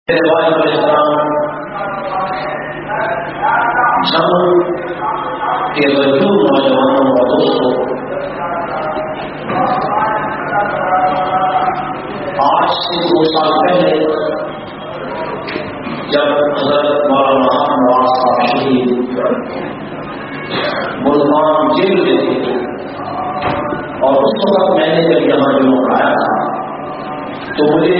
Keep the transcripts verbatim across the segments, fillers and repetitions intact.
کے وجود نوجوانوں اور دوستوں، آج سے دو سال پہلے جب حضرت مولانا نواز صاحب شہید ملتان جیل میں تھے اور اس وقت میں نے جب یہاں جمع آیا تھا تو مجھے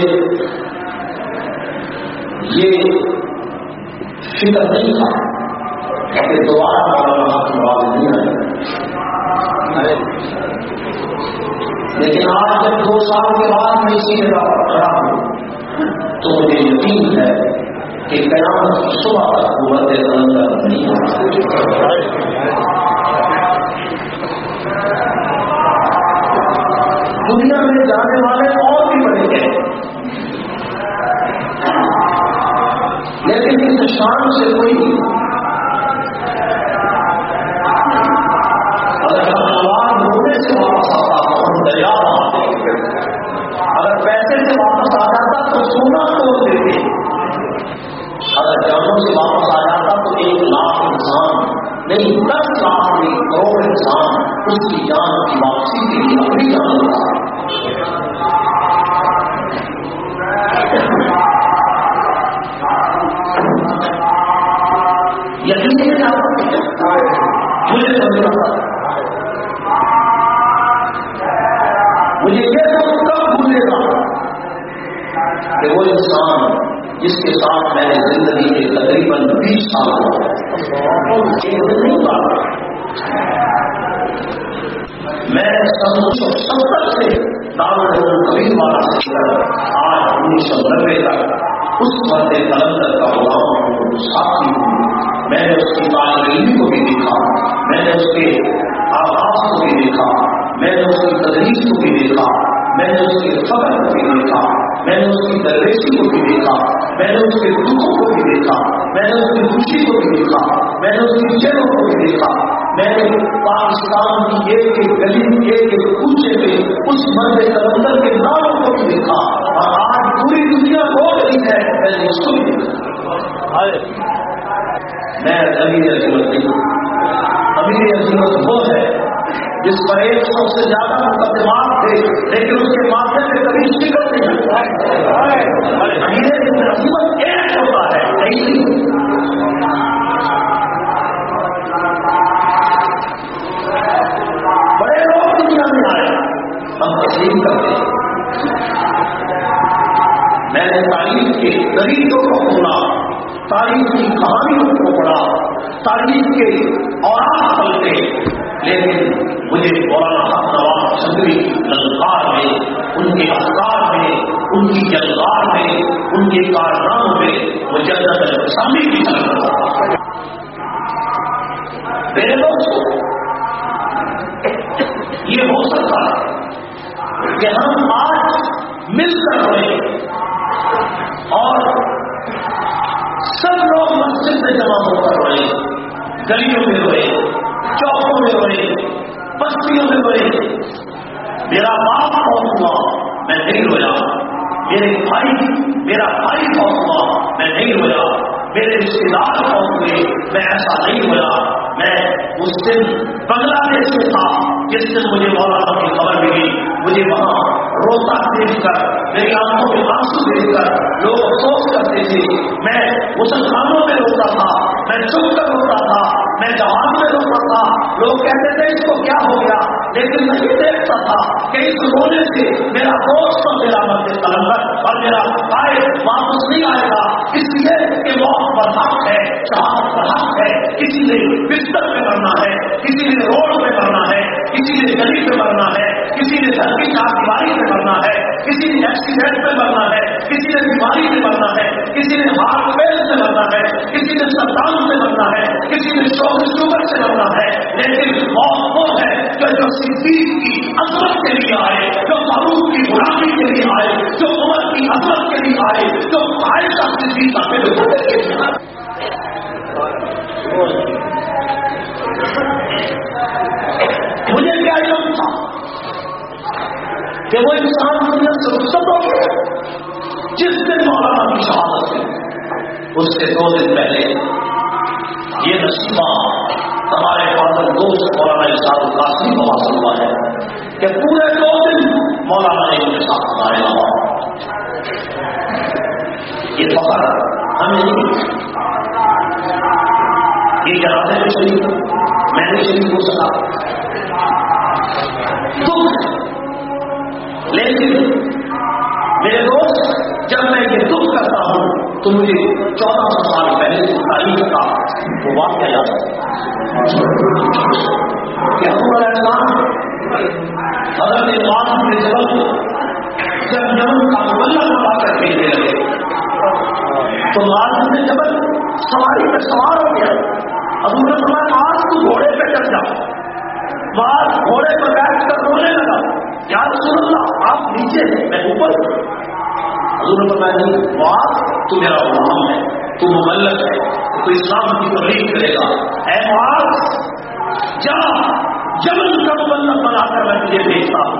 یہ فکر نہیں تھا کہ دوبارہ مولانا نواز نہیں آئے، لیکن آج جب دو سال کے بعد میں اسی جگہ پر کھڑا ہوں تو مجھے یقین ہے کہ قیامت کی صبح تک قوت اندر نہیں آ دنیا میں جانے والے اور بھی بڑے ہیں، لیکن اس شان سے کوئی اگر سوال ہونے سے واپس آتا تو ہم دریا بناتے، اگر پیسے سے واپس آ جاتا تو سونا توڑ دیتے، اگر جانوں سے واپس آ جاتا تو ایک لاکھ انسان نہیں دس لاکھ نہیں کروڑ انسان اس کی جان کی واپسی کے لیے اپنی جان ہوتا ہے۔ یقین ہے آپ مجھے سمجھنا تھا، مجھے یہ تو کب بھولے گا کہ وہ انسان جس کے ساتھ میں نے زندگی کے تقریباً بیس سال ہوا نہیں بات میں سن سو ستر سے دارالعلوم قبیل والا سے آج انیس سو نبے تک اس مرد قلندر کا غلام ساتھی ہوں۔ میں نے اس کی طالب علمی کو بھی دیکھا، میں نے اس کے آغاز کو بھی دیکھا، میں نے اس کی تدریس کو بھی دیکھا، میں نے اس کے فخر کو بھی دیکھا، میں نے اس کی درویشی کو بھی دیکھا، میں نے اس کے دکھوں کو بھی دیکھا، میں نے اس کی خوشی کو بھی دیکھا، میں نے اس کی جیلوں کو بھی دیکھا، میں نے پاکستان کی ایک ایک گلی ایک ایک کوچے میں اس مرد قلندر کے ناموں کو بھی دیکھا، اور آج پوری دنیا رو رہی ہے میں نے اس کو بھی دیکھا۔ میں امیر عظمت نہیں، امیر عظمت وہ ہے جس پر ایک سو سے زیادہ مقدمات تھے لیکن اس کے ماتھے سے کبھی شکست نہیں ہوتا۔ امیر عظمت ایک ہوتا ہے نہیں، بڑے لوگ دنیا میں آئے ہم تسلیم کرتے ہیں۔ میں نے تاریخ کے طریقوں کو کھولا، تاریخ کی کہانیوں کو پڑھا، تاریخ کے اوراق پلٹے، لیکن مجھے مولانا نواز چندری کی للکار میں، ان کے افکار میں، ان کی جلوار میں، ان کے کارناموں میں مجدد الاسلامی کی طرف میرے دوستوں، یہ ہو سکتا ہے کہ ہم آج مل کر رہے اور سب لوگ مسجد میں جمع ہو کر روئے، گلیوں میں روئے، چوکوں میں روئے، بستیوں میں روئے۔ میرا باپ فوت ہوا میں نہیں رویا، میرے بھائی میرا بھائی فوت ہوا میں نہیں رویا، میرے رشتے دار فوت ہوئے میں ایسا نہیں رویا۔ میں اس دن بنگلہ دیش میں تھا جس دن مجھے مولانا کی خبر ملی، مجھے وہاں روتا دیکھ کر، میری آنکھوں میں آنسو دیکھ کر لوگ افسوس کرتے تھے، میں مسلمانوں میں روتا تھا، میں چپ کر روتا تھا، میں جوان میں روتا تھا، لوگ کہتے تھے اس کو کیا ہو گیا، لیکن میں یہ دیکھتا تھا کہ اس رونے سے میرا دوست اور میرا مرد قلندر اور میرا بھائی واپس نہیں آئے گا، اس لیے کہ موت پر حق ہے، شہادت پر حق ہے، کسی نے بستر پہ مرنا ہے، کسی نے روڈ پہ مرنا ہے، کسی نے گلی پہ مرنا ہے، کسی نے گھر کی چار دیواری پہ مرنا ہے، کسی نے ایکسیڈنٹ پہ مرنا ہے، کسی نے بیماری پہ مرنا ہے، کسی نے ہارٹ فیل سے مرنا ہے، کسی نے سرطان سے مرنا ہے، کسی نے شوگر سے مرنا ہے، لیکن موت وہ ہے کہ جو صدیق کی عظمت کے لیے آئے، جو فاروق کی غلامی کے لیے آئے، جو عمر کی عظمت کے لیے آئے، جو عائشہ صدیقہ کے لیے آئے۔ مجھے کیا علم تھا کہ وہ انسان دنیا سے رخصت ہو گئے جس دن مولانا کی شہادت ہے۔ اس سے دو دن پہلے یہ نصیبہ ہمارے فاضل دوست مولانا ارشاد القاسمی کو حاصل ہوا ہے کہ پورے دو دن مولانا نے ان کے ساتھ ہمارے ہوا. یہ فخر ہمیں نہیں، یہ جنازے میں شریک میں نے شریک ہو سکا دکھ، لیکن میرے دوست جب میں یہ دکھ کرتا ہوں تو مجھے چودہ سو سال پہلے کی تاریخ کا وہ واقعہ یاد ہے کہ حضور علیہ السلام حضرت معاذ بن جبل کو جب یمن کا مبلغ بنا کر بھیجنے لگے تو معاذ بن جبل سواری پہ سوار ہو گیا. حضور نے فرمایا معاذ تو گھوڑے پہ چڑھ جا. معاذ گھوڑے پر بیٹھ کر رونے لگا، یا رسول اللہ آپ نیچے ہیں میں اوپر ہوں. حضور نے فرمایا نہیں معاذ تو میرا غلام ہے، تو مبلغ ہے، تو اسلام کی تبلیغ کرے گا. اے معاذ جا یمن کا مبلغ بنا کر میں تجھے بھیجتا ہوں.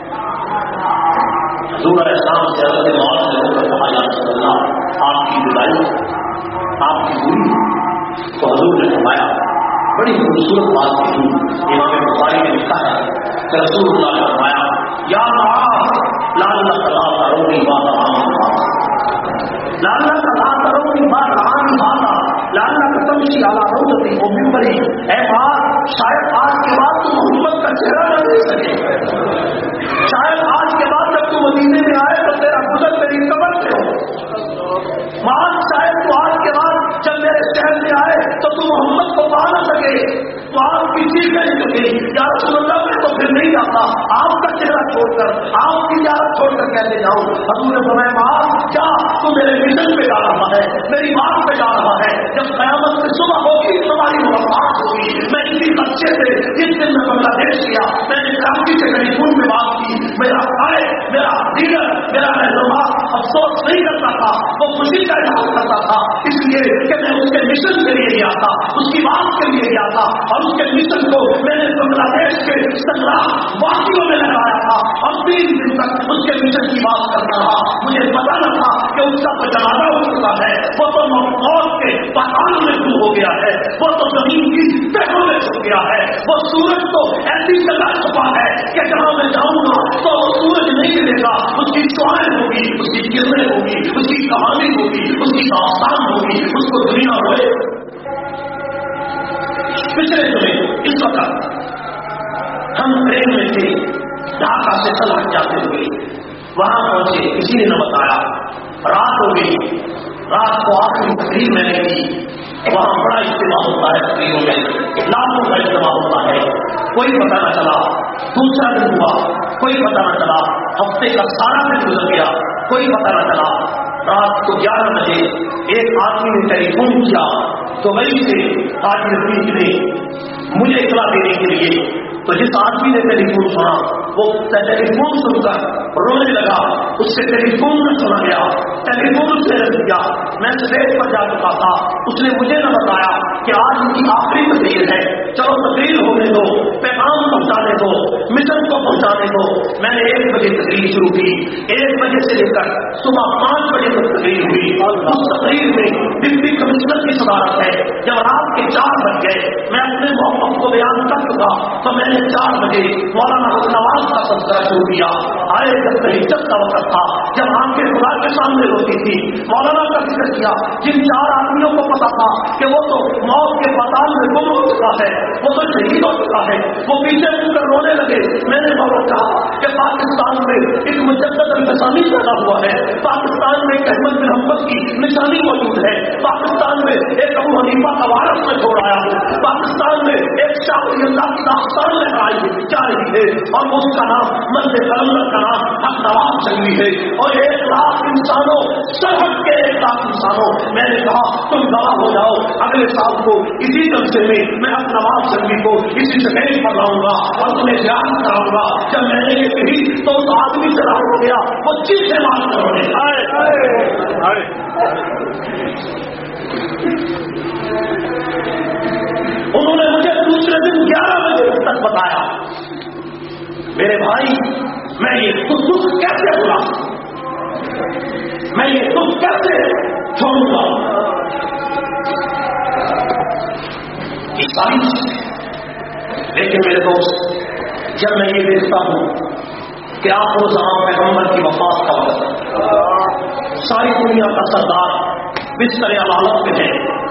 حضور علیہ السلام سے حضرت معاذ نے ہو کر کہا یا رسول اللہ آپ کی جدائی آپ کی دوری. تو حضور نے فرمایا بڑی خوبصورت بات کہی، امام بخاری نے لکھا ہے کہ رسول اللہ نے فرمایا یا معاذ لعلک لا ترونی بعد عام هذا، لعلک لا ترونی بعد عام هذا، لعلک تمشی علی روضۃ و منبری. اے معاذ شاید آج کے بعد تم محمد کا چہرہ نہ دیکھ سکے، شاید آج کے بعد جب تم مدینے میں آئے تو تیرا گزر میری قبر سے ہو. معاذ شاید تو آج کے بعد جب میرے شہر میں آئے تو تم محمد کو پا نہ سکے، تو آپ کی چیز نہیں سکے. یا رسول اللہ میں تو پھر نہیں جاتا، آپ کا چہرہ چھوڑ کر آپ کی زیارت چھوڑ کر کیسے جاؤں. حضور نے فرمایا معاذ کیا تو میرے مشن پہ جا رہا ہے، میری بات پہ جا رہا ہے. جب قیامت سے صبح ہوگی تمہاری ملاقات ہوگی. میں اسی بچے سے جس دن میں بنگلہ دیش گیا میں نے کراچی سے ٹیلی فون میں بات کی، میرا قائد میرا لیڈر میرا رہنما افسوس نہیں کرتا تھا، وہ خوشی کا اظہار کرتا تھا، اس لیے کہ میں اس کے مشن کے لیے گیا تھا، اس کی بات کے لیے گیا تھا، اور اس کے مشن کو میں نے بنگلہ دیش کے سنگرام وادیوں میں لگایا تھا اور تین دن تک اس کے مشن کی بات کرتا رہا. مجھے پتا نہ تھا کہ اس کا تو جنازہ ہو چکا ہے، وہ تو موت کے پتان میں ڈوب ہو گیا ہے، وہ تو زمین کی تہوں میں چھپ گیا ہے. وہ سورج تو ایسی جگہ چھپا ہے کہ جہاں میں جاؤں گا تو وہ سورج نہیں ملے گا، اس کی شعائیں ہوگی، اس کی کرنیں ہوگی، اس کی کہانی ہوگی، اس کی داستان ہوگی، اس کو دنیا ہوئے. پچھلے دنوں اس وقت ہم ٹرین میں تھے، ڈھاکہ سے سلام جاتے ہوئے وہاں پہنچے، کسی نے نہ بتایا. رات ہو گئی، رات کو آخری تقریر میں نے کی. وہاں بڑا اجتماع ہوتا ہے، تقریروں میں لاکھوں کا اجتماع ہوتا ہے، کوئی پتہ نہ چلا. دوسرا دن ہوا، کوئی پتہ نہ چلا. ہفتے کا سارا دن گزر گیا، کوئی پتہ نہ چلا. رات کو گیارہ بجے ایک آدمی نے ٹیلی فون کیا تو وہی سے حاجی رفیق نے مجھے اطلاع دینے کے لیے. تو جس آدمی نے ٹیلی فون سنا وہ ٹیلی فون سن کر رونے لگا، اس سے ٹیلی فون نہ سنا گیا، ٹیلی فون سے رہ گیا. میں اسٹیج پر جا چکا تھا، اس نے مجھے نہ بتایا کہ آج ان کی آخری تقریر ہے، چلو تقریر ہونے دو، پیغام پہنچانے دو، مشن کو پہنچانے دو. میں نے ایک بجے تقریر شروع کی، ایک بجے سے لے کر صبح پانچ بجے تک تقریر ہوئی. اس تقریر میں ڈپٹی کمشنر کی صدارت ہے. جب رات کے چار بج گئے میں اپنے موقف کو بیان کر چکا تو میں نے چار بجے مولانا نواز کا تذکرہ شروع کیا. آئے جب تہجد کا وقت تھا، جب آنکھیں خدا کے سامنے ہوتی تھی، مولانا کا ذکر کیا. جن چار آدمیوں کو پتا تھا کہ وہ تو موت کے پتال میں گم ہو چکا ہے، وہ تو شہید ہو چکا ہے، وہ پیچھے مڑ کر رونے لگے. میں نے بہت کہا کہ پاکستان میں ایک مجدد انتظامی پیدا ہوا ہے، پاکستان میں ایک احمد بن حنبل کی نشانی موجود ہے، پاکستان میں ایک ابو حنیفہ کا وارث میں چھوڑ آیا ہوں، پاکستان میں ایک شاہ ولی اللہ کی داستان میں آئی جا رہی ہے اور اس کا نام مند قلندر کا نام حق نواز شنگی ہے. اور ایک لاکھ انسانوں سرحد کے ایک لاکھ انسانوں میں نے کہا تم گواہ ہو جاؤ، اگلے سال کو اسی جلسے میں میں حق نواز شنگی کو اسی جگہ پر لاؤں گا اور تمہیں یاد کراؤں گا. جب میں نے یہ کہی تو اس آدمی سے راہ ہو گیا، وہ چیز سے بات کرو گے. انہوں نے مجھے دوسرے دن گیارہ بجے تک بتایا میرے بھائی میں یہ دکھ کیسے بھولا، میں یہ دکھ کیسے چھوڑوں گا. ساری چیزیں. لیکن میرے دوست جب میں یہ دیکھتا ہوں کہ آپ روز عام پیغمبر کی وفات کا وقت ساری دنیا کا سردار بستر عدالت میں ہے,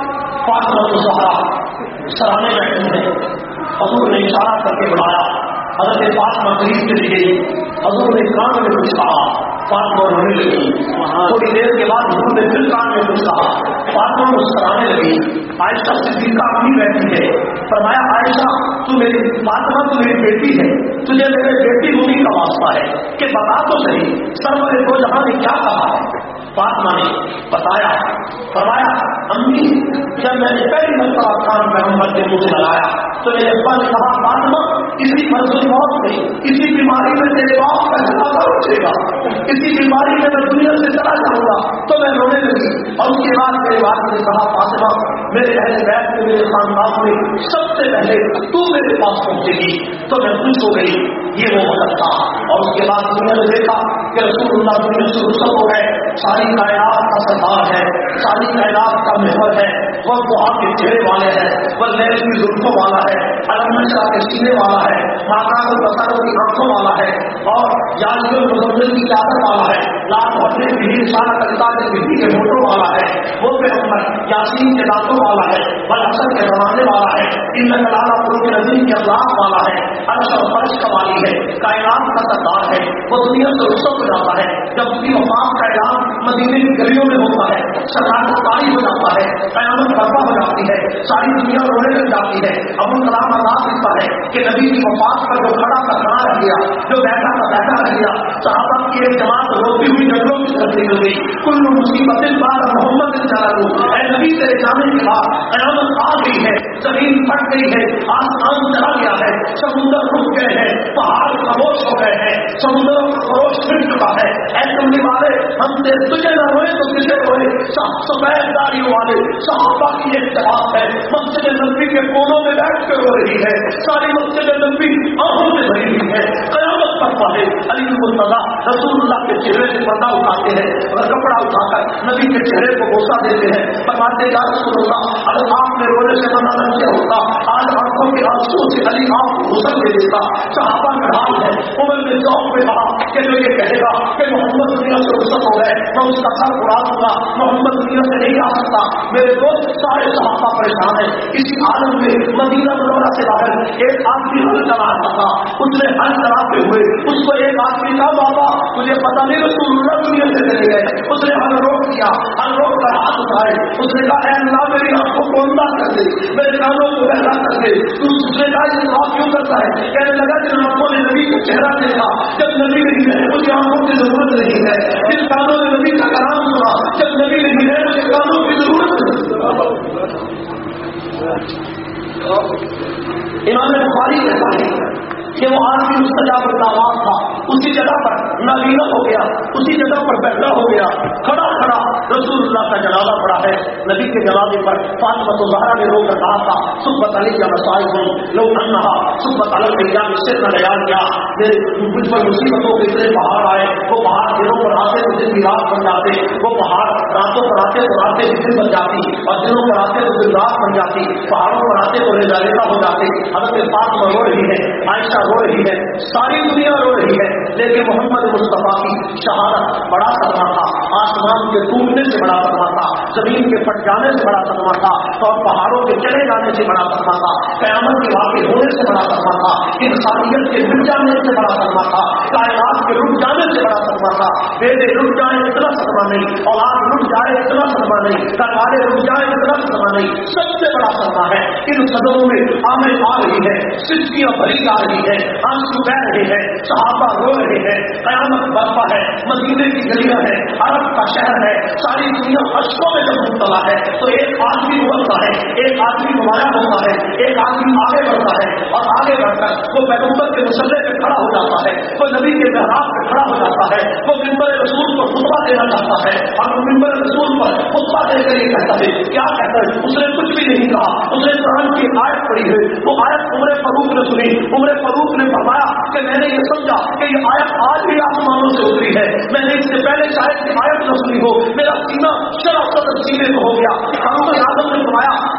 فاطمہ الزہرا سرانے بیٹھے ہیں, حضور نے اشارہ کر کے بلایا, حضرت فاطمہ قریب چلی گئی, حضور نے کان میں کچھ کہا, فاطمہ رونے لگی. تھوڑی دیر کے بعد حضور نے پھر کان میں کچھ کہا, فاطمہ مسکرانے لگی. عائشہ صدیقہ اپنی بیٹھی ہے, فرمایا عائشہ تو میری فاطمہ تو میری بیٹی ہے, تجھے میرے بیٹی ہونے کا واسطہ ہے کہ بتا تو صحیح سرور دو جہاں نے کیا کہا ہے. فاطمہ نے بتایا, فرمایا امی جب میں نے پہلی مرتبہ کان پیغمبر کے منہ سے لگایا تو میرے ابا نے کہا فاطمہ اسی مرض موت میں, اسی بیماری میں تیرے باپ کا جنازہ اٹھے گا, اسی بیماری میں میں دنیا سے چلا جاؤں گا. تو میں رونے لگی اور اس کے بعد میرے باپ نے کہا فاطمہ میرے اہل بیت میں میرے خاندان میں سب سے پہلے تو میرے پاس پہنچے گی. تو میں خوش ہو گئی, یہ وہ وقت تھا. اور اس کے بعد دنیا نے دیکھا کہ رسول اللہ دنیا سے رخصت ہو گئے. ساری کائنات کا سردار ہے, ساری کائنات کا محور ہے, وہ وہاں کے چہرے والے ہیں, وہ لیل کی زلفوں والا ہے, علم شاہ کے سینے والا ہے, ماتا کو بساروں کی آنکھوں والا ہے, اور یاد مزمل کی چادر والا ہے, لاکھ بھٹے بھی سارا کلتا کے بجلی کے موٹوں والا ہے, وہ پیغمبر یاسین کے دانتوں والا ہے, بل حسن کے زمانے والا ہے, ان کلانا پورو کے نظیم کے اخلاق والا ہے, عرش اور فرش کا والی ہے, کائنات کا سردار ہے. وہ دنیا سے رخصت ہو جاتا ہے جب اس کی وفات کا اعلان مدینے کی گلیوں میں ہوتا ہے, سرکار کو طاری ہو جاتا ہے, قیامت برپا ہو جاتی ہے, ساری دنیا رونے لگ جاتی ہے. ابو کلام آزاد لکھتا ہے کہ نبی کی وفات پر جو کھڑا کا کھڑا رہ گیا, جو بیٹھا کا بیٹھا رہ گیا, صحابہ کی ایک جماعت روتی ہوئی جنگلوں کی طرف نکل گئی. کل مصیبت بعد محمد چالو, اے نبی تیرے جانے کے بعد قیامت آ گئی ہے, زمین پھٹ گئی ہے, آسمان چلا گیا ہے, سمندر رک گئے ہیں, پہاڑ خاموش ہو گئے ہیں, سمندر خروش پھر چکا ہے. اے کملی والے ہم سے تجھے نہ روئے تو کسے روئے. سفید داڑیوں والے صحابہ کی ایک جماعت ہے, مسجد نبوی کے کونوں میں بیٹھ کے رو رہی ہے, ساری مسجد نبوی آنکھوں سے بھری ہوئی ہے. قیامت پر والے علی المرتضیٰ رسول اللہ کے چہرے سے پردہ اٹھاتے ہیں اور کپڑا اٹھا کر نبی کے چہرے کو بوسہ دیتے ہیں, فرماتے یا رسول اللہ اگر آپ نے رونے سے منع نہ کیا ہوتا آج آنکھوں کے آنسو سے علی آپ کو غسل دے دیتا. صحابہ کا حال ہے, عمر نے چوک میں کہا کہ جو یہ کہے گا کہ محمد دنیا سے رخصت ہو گئے میں اس کا سر اڑا دوں گا, محمد دنیا سے نہیں آ سکتا. میرے دوست سارے صحابہ پریشان ہیں. اسی عالم میں مدینہ منورہ سے باہر ایک آدمی ہل چلا رہا تھا, اس نے ہل چلاتے ہوئے اس کو ایک آدمی کہا بابا مجھے پتا نہیں رسول اللہ دنیا سے چلے گئے. اس نے ہل روک دیا, ہل روک کر ہاتھ اٹھائے, اس نے کہا اے اللہ میری آنکھوں کو اندھا کر دے, میرے کانوں کو بہلا کر دے. اس نے کہا یہ دعا کیوں کرتا ہے؟ کہنے لگا جن آنکھوں نے نبی کا چہرہ دیکھا جب نبی نہیں ہے مجھے آنکھوں کی ضرورت نہیں ہے, جن کانوں نے نبی کا کلام سنا جب نبی نہیں ہے مجھے کانوں کی ضرورت نہیں. امام بخاری کہتا ہے کہ وہ آدمی مستجاب الدعوات تھا, اسی جگہ پر نابینا ہو گیا, اسی جگہ پر بیٹھا ہو گیا, کھڑا کھڑا رسول اللہ کا جنازہ پڑا ہے. نبی کے جنازے پر فاطمہ الزہرا نے رو کر کہا تھا صبح علی کا مسائل ہوں لو انہا صبح علی الیا اس سے نہ بیان کیا, میرے مجھ پر مصیبتوں کے اتنے پہاڑ آئے, وہ پہاڑ دنوں پر آتے تو دن کی رات بن جاتے, وہ پہاڑ راتوں پر آتے تو راتیں دن بن جاتی, اور دنوں پر آتے تو دن رات بن جاتی, پہاڑوں پر آتے تو ریزا ریزا ہو جاتے. حضرت فاطمہ رو رہی ہے, عائشہ رو رہی ہے, ساری دنیا رو رہی ہے, لیکن محمد مصطفیٰ کی شہادت بڑا صدمہ تھا, آسمان کے ٹوٹنے سے بڑا صدمہ تھا, زمین کے پھٹ جانے سے بڑا صدمہ تھا, اور پہاڑوں کے چلے جانے سے بڑا صدمہ تھا, قیامت کے واقع ہونے سے بڑا صدمہ تھا, انسانیت کے مٹ جانے سے بڑا صدمہ تھا, کائنات کے رک جانے سے بڑا صدمہ تھا. بیٹے رک جائیں اتنا صدمہ نہیں, اولاد رک جائے اتنا صدمہ نہیں, گھروالے رک جائیں اتنا صدمہ نہیں, سب سے بڑا صدمہ ہے ان صدموں میں آمد آ رہی ہے, سچیاں بھری جا رہی ہے, آنسو بہ رہے ہیں, صحابہ رو رہے ہیں, قیامت برپا ہے, مدینے کی گلیاں ہیں, عرب کا شہر ہے, ساری دنیا اشکوں میں جب مبتلا ہے تو ایک آدمی ابھرتا ہے, ایک آدمی نمایاں ہوتا ہے, ایک آدمی آگے بڑھتا ہے, اور آگے بڑھ کر وہ پیغمبر کے مسلح پہ کھڑا ہو جاتا ہے, وہ نبی کے محراب پہ کھڑا ہو جاتا ہے, وہ منبر رسول کو خطبہ دینا چاہتا ہے, اور وہ منبر رسول پر خطبہ دے کر یہ کہتا ہے, کیا کہتا ہے؟ اس نے کچھ بھی نہیں کہا, اس نے قرآن کی آیت پڑھی ہے, وہ آیت عمر فاروق نے سنی, عمر فاروق نے فرمایا کہ میں نے یہ سمجھا کہ یہ آیت آج بھی آسمانوں سے اتری ہے, میں نے اس سے پہلے شاید کی آیت نہ سنی ہو, میرا سینہ شرف سینے کو ہو گیا. فاروق اعظم نے فرمایا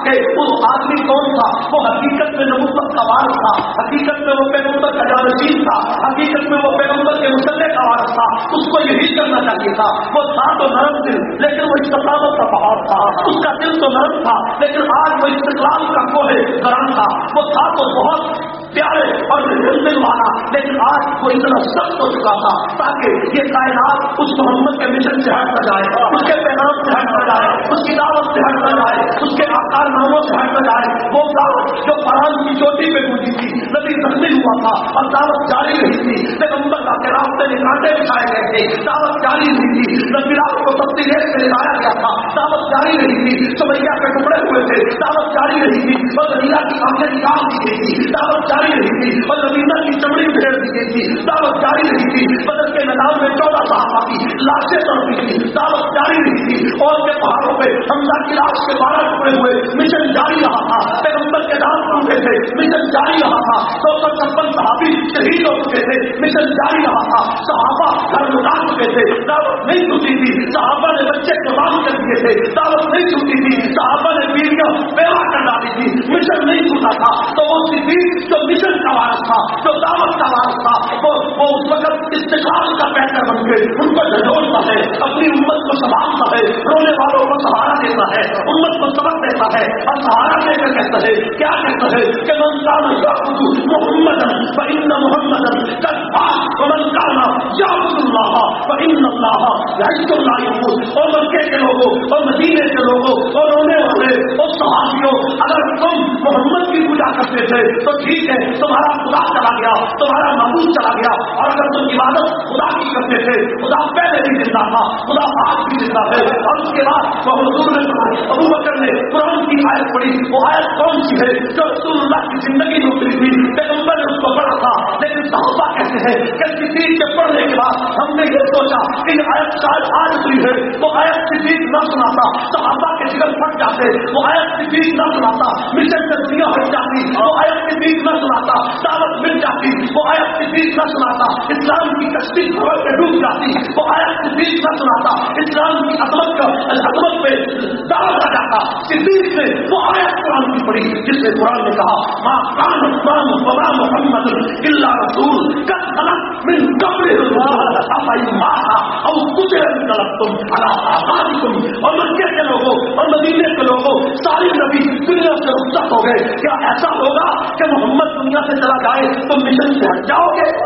کہ وہ آدمی کون تھا. وہ حقیقت میں نبوت کا وارث تھا, حقیقت میں وہ پیغمبر کا جانشین تھا, حقیقت میں وہ پیغمبر کے مسلح کا وارث تھا. اس کو یہی کرنا چاہیے تھا. وہ تھا تو نرم دل لیکن وہ استقامت کا پہاڑ تھا. اس کا دل تو نرم تھا لیکن آج وہ استقلال کا کوہ گرم تھا. وہ تھا تو بہت پیارے اور دل والا لیکن آج وہ اتنا سخت ہو چکا تھا تاکہ یہ کائنات اس محمد کے مشن سے ہٹ نہ جائے, اس کے پیغام سے ہٹ نہ جائے, اس کی دعوت سے ہٹ نہ جائے, اس کے آکار ناموں سے ہٹ نہ جائے. وہ دعوت جو قرآن کی چوٹی پہ گونجی تھی, نبی زخمی ہوا تھا اور دعوت جاری رہی تھی. پیغمبر کے راستے میں کانٹے بچھائے گئے تھے, دعوت جاری رہی تھی. نبی رات کو سب ریت سے لایا گیا تھا, دعوت جاری رہی تھی. سمیا کے ٹکڑے ہوئے تھے, دعوت جاری رہی تھی. اور نبینا کی آنکھیں نکال دی گئی تھی, دعوت جاری رہی تھی. اور نبینا کی چمڑی پھیر دی گئی تھی, دعوت جاری رہی تھی. بدر کے میدان میں چودہ صحابہ کی لاشیں تڑپی تھی, دعوت جاری رہی تھی. اور کے پہاڑوں پہ حمزہ کی لاش کے بارہ ٹکڑے ہوئے, مشن جاری رہا تھا. پیغمبر کے دانت ٹوٹے تھے, مشن جاری رہا تھا. دو سو چھپن صحابی شہید ہو چکے تھے, مشن جاری رہا تھا. صحابہ گھر لٹا چکے تھے, دعوت نہیں ٹوٹی تھی. صحابہ نے بچے قربان کر دیے تھے, دعوت نہیں ٹوٹی تھی. صحابہ نے بیویاں بیوہ کر ڈالی تھی, مشن نہیں ٹوٹا تھا. تو وہ صدیق جو مشن کا وارث تھا, جو دعوت کا وارث تھا, وہ وہ اس وقت استقلال کا بہتر بن کے ان کو جھنجھوڑتا ہے, اپنی امت کو سنبھالتا ہے, رونے والوں کو سہارا دیتا ہے, امت کو سبق دیتا ہے. اور سہارا دے کر کہتا ہے, کیا کہتا ہے کہ من کان یعبد محمدا فإن محمدا قد مات ومن کان یعبد اللہ فإن اللہ یعز لا یموت. اور مکے کے لوگوں اور مدینے کے لوگوں اور رونے والے اور صحابیوں, اگر تم محمد کی پوجا کرتے تھے تو ٹھیک ہے, تمہارا خدا چلا گیا, تمہارا معبود چلا گیا. اور اگر تم عبادت خدا کی کرتے تھے, خدا پہلے بھی زندہ تھا, خدا آج بھی زندہ ہے. اور اس کے بعد وہ حضور نے ابو بکر نے قرآن کی آیت پڑھی. وہ آیت کون سی ہے جو رسول اللہ کی زندگی میں اتری تھی, پیغمبر نے اس کو پڑھا تھا. لیکن صحابہ کہتے ہیں کہ صدیق کے پڑھنے کے بعد ہم نے یہ سوچا کہ یہ آیت شاید آج اتری ہے. وہ آیت صدیق نہ سناتا, صحابہ کے جگر پھٹ جاتے. وہ آیت صدیق نہ سناتا, مشن سے دنیا ہٹ جاتی. وہ آیت صدیق نہ سناتا, دعوت مل جاتی. وہ آیت صدیق نہ سناتا, اسلام کی کشتی خبر پہ ڈوب جاتی. وہ آیت صدیق نہ سناتا, اسلام کی عظمت کا عظمت پہ دعوت آ جاتا. صدیق نے وہ آیت قرآن کی پڑھی جس میں قرآن نے کہا ما کان وما محمد الا رسول قد خلت من قبلہ الرسل افإن مات او قتل انقلبتم علی اعقابکم. اور مکے کے لوگوں اور مدینے کے لوگوں سارے نبی دنیا سے رخصت ہو گئے. کیا ایسا ہوگا کہ محمد دنیا سے چلا جائے تو مشن سے ہٹ جاؤ گے؟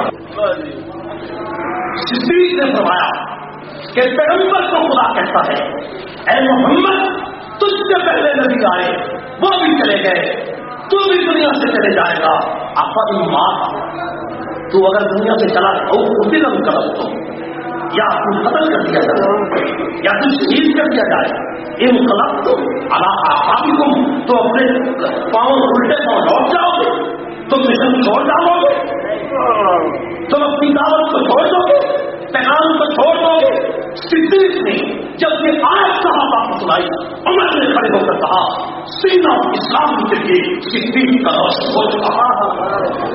صدیق نے فرمایا کہ پیغمبر کو خدا کہتا ہے, اے محمد تجھ سے پہلے نبی آئے, وہ بھی چلے گئے, تو بھی دنیا سے چلے جائے گا. افإن مات, تو اگر دنیا سے چلا او قتل انقلبتم, یا تم قتل کر دیا جائے یا تم شہید کر دیا جائے. انقلبتم علی اعقابکم, تو اپنے پاؤں الٹے پاؤں لوٹ جاؤ گے, تم مشن چھوڑ جاؤ گے, تم اپنی دعوت کو چھوڑ دو گے, پیغام کو چھوڑ دو گے. صدیق نے جب یہ آیت صحابہ کو سنائی, عمر نے کھڑے ہو کر کہا سینہ اسلام کے لیے صدیق کا روشن ہو چکا.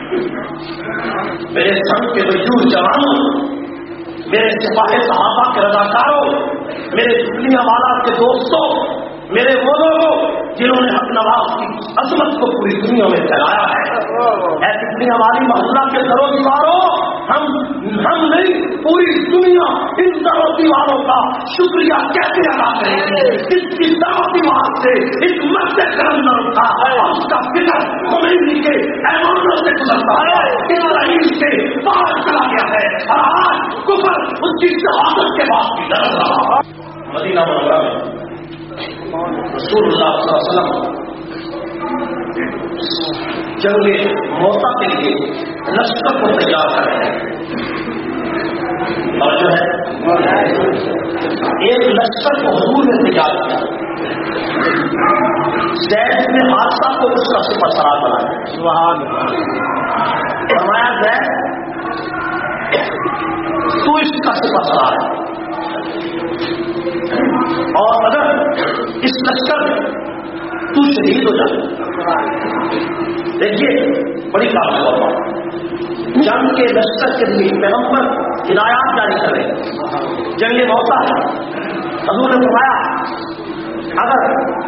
میرے سنگ کے مزدور جوانوں, میرے سپاہ صحابہ کے رضاکاروں, میرے دنیا والا کے دوستوں, میرے وہ لوگوں جنہوں نے حق نواز کی عظمت کو پوری دنیا میں پھیلایا ہے. ایسی دنیا والی محلہ کے درو دیواروں, ہم ہم نہیں پوری دنیا ان درو دیواروں کا شکریہ کیسے ادا کریں گے جس کی درو دیوار سے ایک مرد کرم نہ اٹھا اور اس کا فکر کمیونٹی کے ایمانوں سے گزرتا ہے, اسرائیل سے باہر چلا گیا ہے, اور آج کفر اس کی شہادت کے بعد بھی ڈر رہا. مدینہ منورہ میں رسول اللہ صلی اللہ علیہ وسلم جنگ موتا کے لیے لشکر کو تیار کر رہے ہیں. اور جو ہے ایک لشکر کو حضور نے تیار کیا, زید نے حادثہ کو اس کا سپہ سالار بنایا. سبحان اللہ. فرمایا زید تو اس کا سپہ سالار ہے, اور اگر اس لشکر تو شہید ہو جائے. دیکھیے بڑی کام ہوا, جنگ کے لشکر کے لیے پیغمبر ہدایات جاری کر رہے ہیں. جنگ موتا ہے, حضور نے فرمایا اگر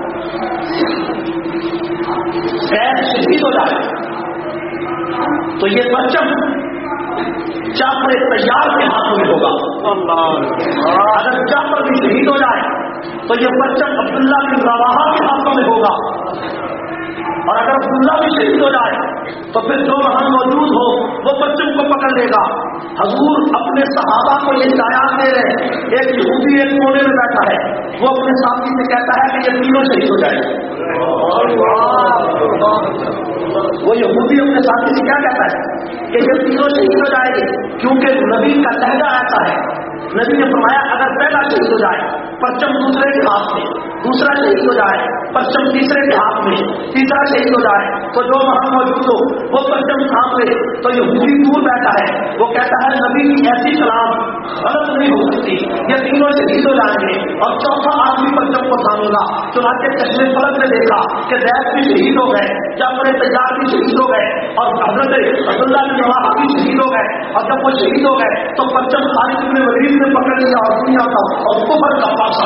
قید شہید ہو جائے تو یہ پرچم جعفر طیار کے ہاتھوں میں ہوگا. اگر جعفر بھی شہید ہو جائے تو یہ پرچم عبداللہ بن رواحہ کے ہاتھوں میں ہوگا. اور اگر عبداللہ بھی شہید ہو جائے تو پھر جو وہاں موجود ہو وہ پرچم کو پکڑ لے گا. حضور اپنے صحابہ کو یہ ہدایات دے رہے ہیں. ایک یہودی ایک کونے میں بیٹھا ہے, وہ اپنے ساتھی سے کہتا ہے کہ یہ تینوں شہید ہو جائے. وہ یہودی اپنے ساتھی سے کیا کہتا ہے کہ یہ تینوں شہید ہو جائے گے, کیونکہ نبی کا لہجہ ایسا ہے. نبی نے فرمایا اگر پہلا شہید ہو جائے پرچم دوسرے کے ہاتھ میں, دوسرا شہید ہو جائے پرچم تیسرے کے ہاتھ میں, تیسرا شہید ہو جائے تو جو وہاں موجود ہو وہ پرچم تھام لے. تو یہودی دور بیٹھا ہے, وہ کہتا ہے نبی کی ایسی کلام غلط نہیں ہو سکتی, یہ تینوں شہید ہو جائیں گے اور چوتھا آدمی پرچم کو تھامے گا. چنانچہ چشمے فلک نے دیکھا کہ زید بھی شہید ہو گئے, جعفر طیار بھی شہید ہو گئے اور حضرت عبداللہ بن رواحہ بھی شہید ہو گئے. اور جب وہ شہید ہو گئے تو پرچم خالد بن ولید نے پکڑ لیا اور دنیا کا اور کفر کا پاسا.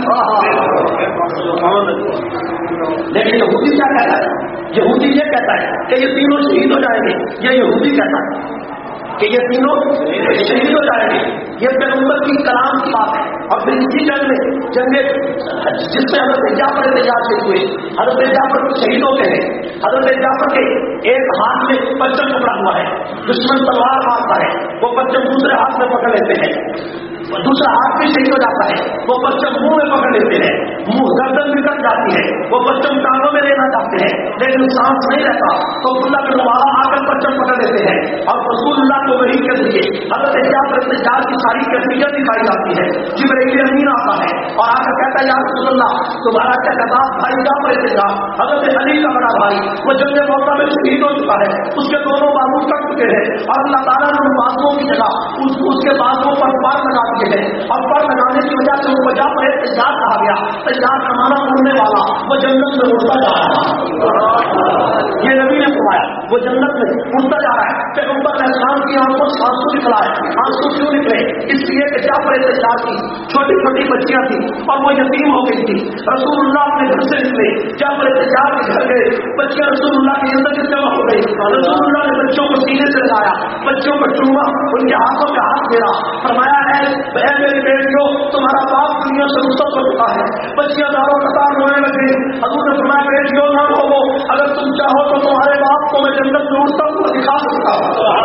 لیکن یہودی کیا کہتا ہے؟ یہودی یہ کہتا ہے کہ یہ تینوں شہید ہو جائیں گے. یہ یہودی کہتا ہے کہ یہ تینوں شہید ہو جائیں گے. یہ پیغمبر کی کلام کی بات ہے. اور پھر اسی جنگ میں جنگ جس میں حضرت جعفر طیار سے ہوئے, حضرت جعفر شہید ہو گئے. حضرت جعفر کے ایک ہاتھ میں پرچم پکڑا ہوا ہے, دشمن تلوار مارتا ہے, وہ پرچم دوسرے ہاتھ میں پکڑ لیتے ہیں. دوسرا ہاتھ بھی شہید ہو جاتا ہے, وہ پرچم منہ میں پکڑ لیتے ہیں, منہ گردن نکل جاتی ہے, وہ پرچم ٹانگوں میں لینا چاہتے ہیں لیکن سانس نہیں رہتا تو عبداللہ بن رواحہ آ کر پرچم پکڑ لیتے ہیں. اور رسول اللہ کو وحی کے ذریعے حضرت جعفر طیار کی ساری کیفیت دکھائی جاتی ہے. جبرائیل امین آتا ہے اور آ کر کہتا ہے یا رسول اللہ تمہارا کیا کتاب بھائی جعفر طیار حضرت علی کا بڑا بھائی وہ جنگ موقع میں شہید ہو چکا ہے, اس کے دونوں بازو کٹ چکے ہیں اور اللہ تعالیٰ نے ان بازوؤں کی جگہ اس, اس کے بازوؤں پر پار لگا دیے ہیں اور پر لگانے کی وجہ سے وہ جعفر طیار کہا گیا. طیار کا معنی اڑنے والا, وہ جنت میں اڑتا جا رہا ہے. یہ نبی نے فرمایا وہ جنت میں اڑتا جا رہا ہے. پیغمبر علیہ السلام کی آنکھوں سے آنسو نکلا ہے. آنسو کیوں نکلے؟ اس لیے کہ جعفر طیار کی چھوٹی چھوٹی بچیاں تھیں اور وہ یتیم ہو گئی تھی. رسول اللہ اپنے گھر سے نکلے, جعفر طیار کے گھر گئے, بچیاں رسول اللہ کے اندر جمع ہو گئی. رسول اللہ نے بچوں کو سینے سے لگایا, بچوں کو چوما, ان کے ہاتھوں کا ہاتھ پھیرا, فرمایا ہے میری بیٹیوں تمہارا باپ دنیا سے رخصت ہو چکا ہے. بچیاں داروں قطار رونے لگے. حضور نے فرمایا بیٹیوں نہ رو, اگر تم چاہو تو تمہارے باپ کو میں جنت میں اڑتا ہوا دکھا سکتا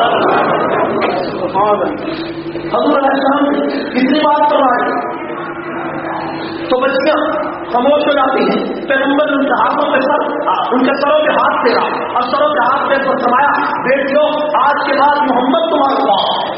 ہوں. حضور علیہ السلام کتنی بات فرمائی تو بچیاں خاموش ہو جاتی ہیں. پیغمبر ان کے ہاتھوں پہ سر ان کے سروں کے ہاتھ پھیرا اور سروں کے ہاتھ پہ فرمایا بیٹیوں آج کے بعد محمد تمہارا باپ.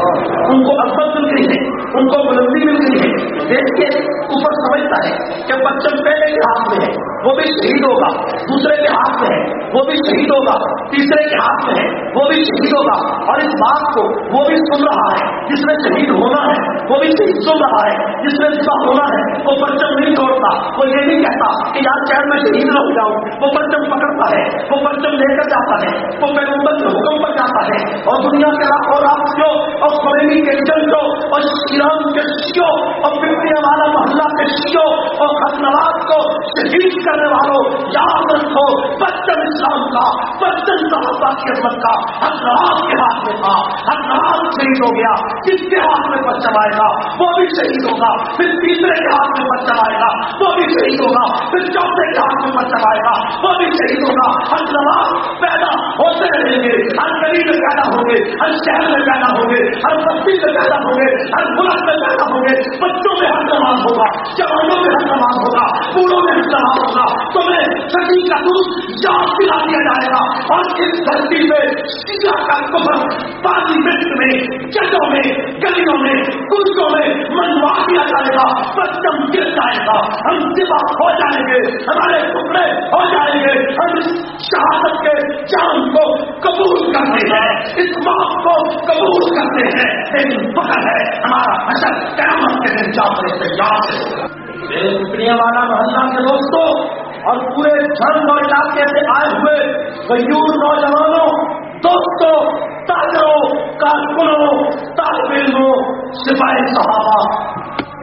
ان کو عظمت مل گئی ہے, ان کو بلندی مل گئی ہے. دیکھ کے اوپر سمجھتا ہے کہ پرچم پہلے کے ہاتھ میں ہے وہ بھی شہید ہوگا, دوسرے کے ہاتھ میں ہے وہ بھی شہید ہوگا, تیسرے کے ہاتھ میں ہے وہ بھی شہید ہوگا. اور اس بات کو وہ بھی سن رہا ہے جس میں شہید ہونا ہے, وہ بھی شہید سن رہا ہے جس میں ذبح ہونا ہے. وہ پرچم نہیں توڑتا, وہ یہ نہیں کہتا کہ یار شہر میں شہید نہ ہو جاؤں. وہ پرچم پکڑتا ہے, وہ پرچم لے کر جاتا ہے, وہ پیغمبر کے حکم پر جاتا ہے اور دنیا کے اور رابطوں اور خمینی کے جنگوں اور ایران کے شیعوں اور پنڈیا والا محلہ کے شیعوں اور خطنواز کو شہید کرنے والوں یاد رکھو پرچم اسلام کا, پرچم صحابہ کی عظمت کا حضرات کے ہاتھ میں تھا. حضرات شہید ہو گیا, جس کے ہاتھ میں پرچم آئے گا وہ بھی شہید ہوگا, پھر تیسرے کے ہاتھ میں پرچم آئے گا وہ بھی شہید ہوگا, پھر چوتھے کے ہاتھ میں پرچم آئے گا وہ بھی شہید ہوگا. حضرات پیدا ہوتے رہیں گے, ہر گلی میں پیدا ہوں گے, ہر شہر میں پیدا ہوں گے, ہر بستی میں پیدا ہوں گے, ہر ملک میں پیدا ہوں گے. بچوں میں ہر نماز ہوگا, جوانوں میں ہر نماز ہوگا, بوڑھوں میں ہر نماز ہوگا. تمہیں صدی کا دودھ یاد دلا دیا جائے گا اور اس دھرتی پہ شیعہ کا کفر پارلیمنٹ میں, ججوں میں, گلیوں میں, کلچوں میں منوا دیا جائے گا. پرچم گر جائے گا, ہم ذبح ہو جائیں گے, ہمارے ٹکڑے ہو جائیں گے. ہم اس شہادت کے جان کو قبول کرتے ہیں, اس موت کو قبول کرتے ہیں, لیکن فخر ہے ہمارا حشر قیامت کے دن جعفر طیار سے ہوگا. میرے پنڈیا والا محلہ کے دوستوں اور پورے جھنگ اور علاقے سے آئے ہوئے غیور نوجوانوں, دوستوں, تاجروں, کارکنوں, طالب علموں, سپاہی صحابہ,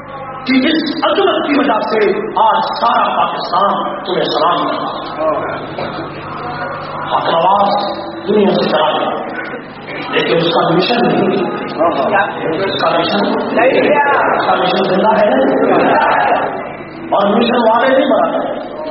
کہ اس عظمت کی وجہ سے آج سارا پاکستان تمہیں سلام کرتا حق نواز دنیا سے چلا گیا، لیکن اس کا مشن نہیں، اس کا مشن اس کا مشن زندہ ہے اور مشن والے نہیں مرا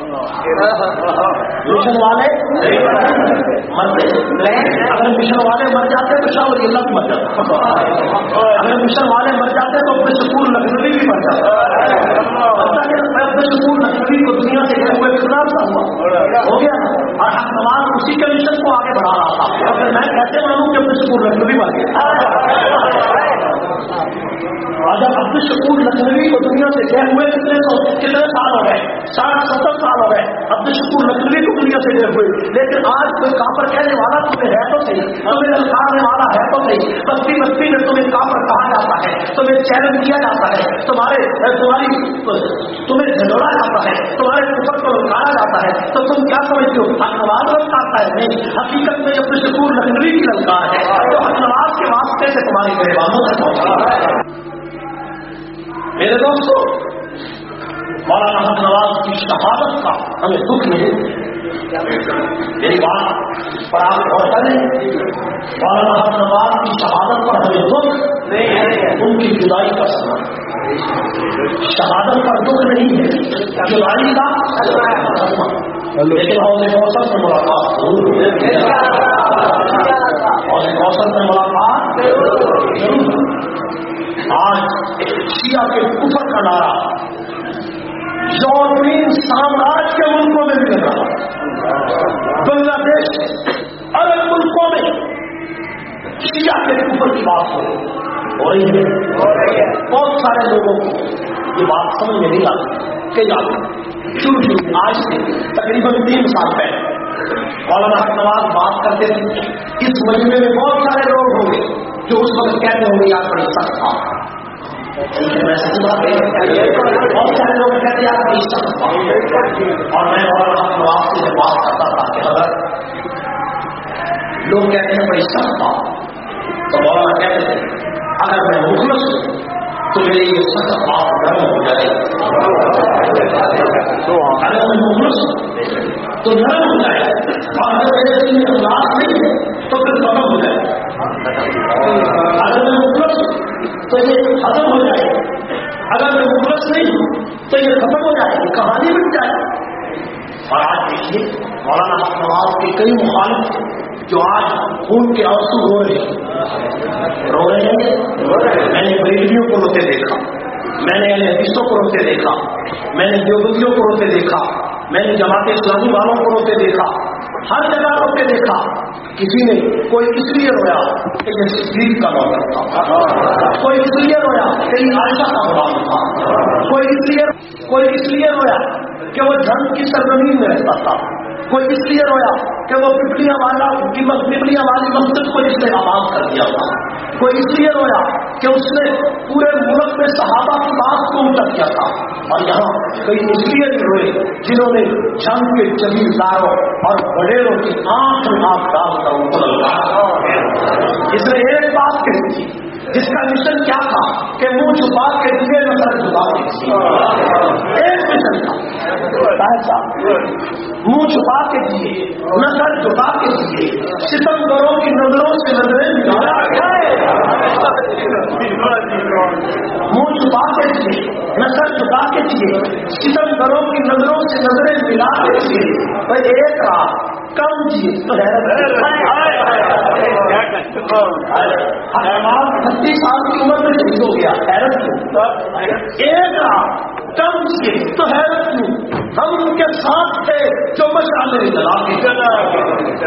مشن والے مرتے، اگر مشن والے مر جاتے تو شاہ ولی اللہ بھی مر جاتا، اگر مشن والے مر جاتے تو اپنے سکول لکھنوی بھی مر جاتا، اپنے سکول لکھنوی کو دنیا سے ہوئے خلاف تھا ہوا ہو گیا اور حق نواز اسی کے مشن کو آگے بڑھا رہا تھا، اور پھر میں کیسے بڑھوں کہ اپنے سکول لکھنوی مر گیا، اور جب عبد الشکور لکھنوی کو دنیا سے گئے ہوئے کتنے سو کتنے سال ہو گئے، ساٹھ ستر سال ہو گئے عبد الشکور لکھنوی کو دنیا سے گئے ہوئے، لیکن آج کوئی کافر کہنے والا تمہیں ہے تو صحیح، تمہیں للکارنے والا ہے تو صحیح، بستی بستی میں تمہیں کافر کہا جاتا ہے، تمہیں چیلنج کیا جاتا ہے، تمہارے تمہاری تمہیں جھنڈوڑا جاتا ہے، تمہارے کفر کو للکارا جاتا ہے، تو تم کیا سمجھتے ہو حق نواز للکارتا ہے؟ نہیں، حقیقت میں عبد الشکور لکھنوی کی للکار ہے، تو حق نواز کے واسطے سے تمہاری گریبانوں سے پہنچا۔ میرے دوستو، مولانا حق نواز کی شہادت کا ہمیں دکھ نہیں، میری بات پر آپ غور کریں، مولانا حق نواز کی شہادت پر ہمیں دکھ نہیں، ان کی جدائی کا سبب شہادت پر دکھ نہیں ہے، جدائی کا لیکن حوض کوثر سے ملاقات حوض کوثر سے ملاقات آج شیعہ کے کفر کا نعرہ یورپین سامراج کے ملکوں میں بھی لگ رہا، بنگلہ دیش عرب ملکوں میں شیعہ کے کفر کی بات ہو رہی ہے، بہت سارے لوگوں کو یہ بات سمجھ میں نہیں آتی کہ جاتی شروع شروع آج سے تقریباً تین سال پہلے مولانا حق نواز بات کرتے تھے، اس مجمع میں بہت سارے لوگ ہوں گے جو اس وقت کہتے ہوں گے یار بڑی سخت تھا، میں سچ بات بہت سارے لوگ کہتے ہیں بڑی سخت تھا، اور میں مولانا حق نواز سے بات کرتا تھا کہ اگر لوگ کہتے ہیں بڑی سخت تھا تو مولانا کہتے تھے اگر میں مخلص ہوں تو میرے یہ سخت بات گرم ہو جائے، اگر میں مخلص ہوں تو نرم ہو جائے، اور اگر میرے دل میں اخلاص نہیں ہے تو پھر ختم ہو جائے، اگر میں مخلص ہوں تو یہ ختم ہو جائے، اگر میں مخلص نہیں ہوں تو یہ ختم ہو جائے، کہانی مٹ جائے۔ اور آج دیکھیے مولانا حق نواز کے کئی مخالف تھے جو آج خون کے آنسو رو رہے ہیں رو رہے ہیں میں نے بریلویوں کو روتے دیکھا، میں نے اہل حدیثوں کو روتے دیکھا، میں نے دیوبندیوں کو روتے دیکھا، میں نے جماعت اسلامی والوں کو روتے دیکھا، ہر جگہ روتے دیکھا، کسی نے کوئی اس لیے رویا کہ یہ صدیق کا نوکر تھا، کوئی اس لیے رویا کہ یہ عائشہ کا غلام تھا، کوئی اس لیے کوئی اس لیے رویا کہ وہ جنگ کی سرزمین میں رہتا تھا، کوئی اس لیے رویا کہ وہ پپلیاں والا پپلیاں والی مسجد کو اس نے آباد کر دیا تھا، کوئی اس لیے رویا کہ اس نے پورے ملک میں صحابہ کی بات کو اونچا کیا تھا، اور یہاں کئی اس لیے بھی روئے جنہوں نے جنگ کے جگیرداروں اور وڈیروں کی آنکھ میں آنکھ ڈال کر ان کو للکارا۔ اس نے ایک بات کہی تھی جس کا مشن کیا تھا کہ منہ چھپا کے دیے نظر چھپا کے، ایک مشن تھا منہ چھپا کے دیے نظر چھپا کے دیے، ستمگروں کی نظروں سے نظریں ملا منہ چھپا کے دیے نظر چھپا کے دیے، ستمگروں کی نظروں سے نظریں ملا کے دیے، ایک رات کم دیے تو چھتیس سال کی عمر میں شہید ہو گیا، حیرت کیوں؟ ایک رات کم دیے تو حیرت کیوں؟ ہم ان کے ساتھ تھے جو مشعلیں جلا کے،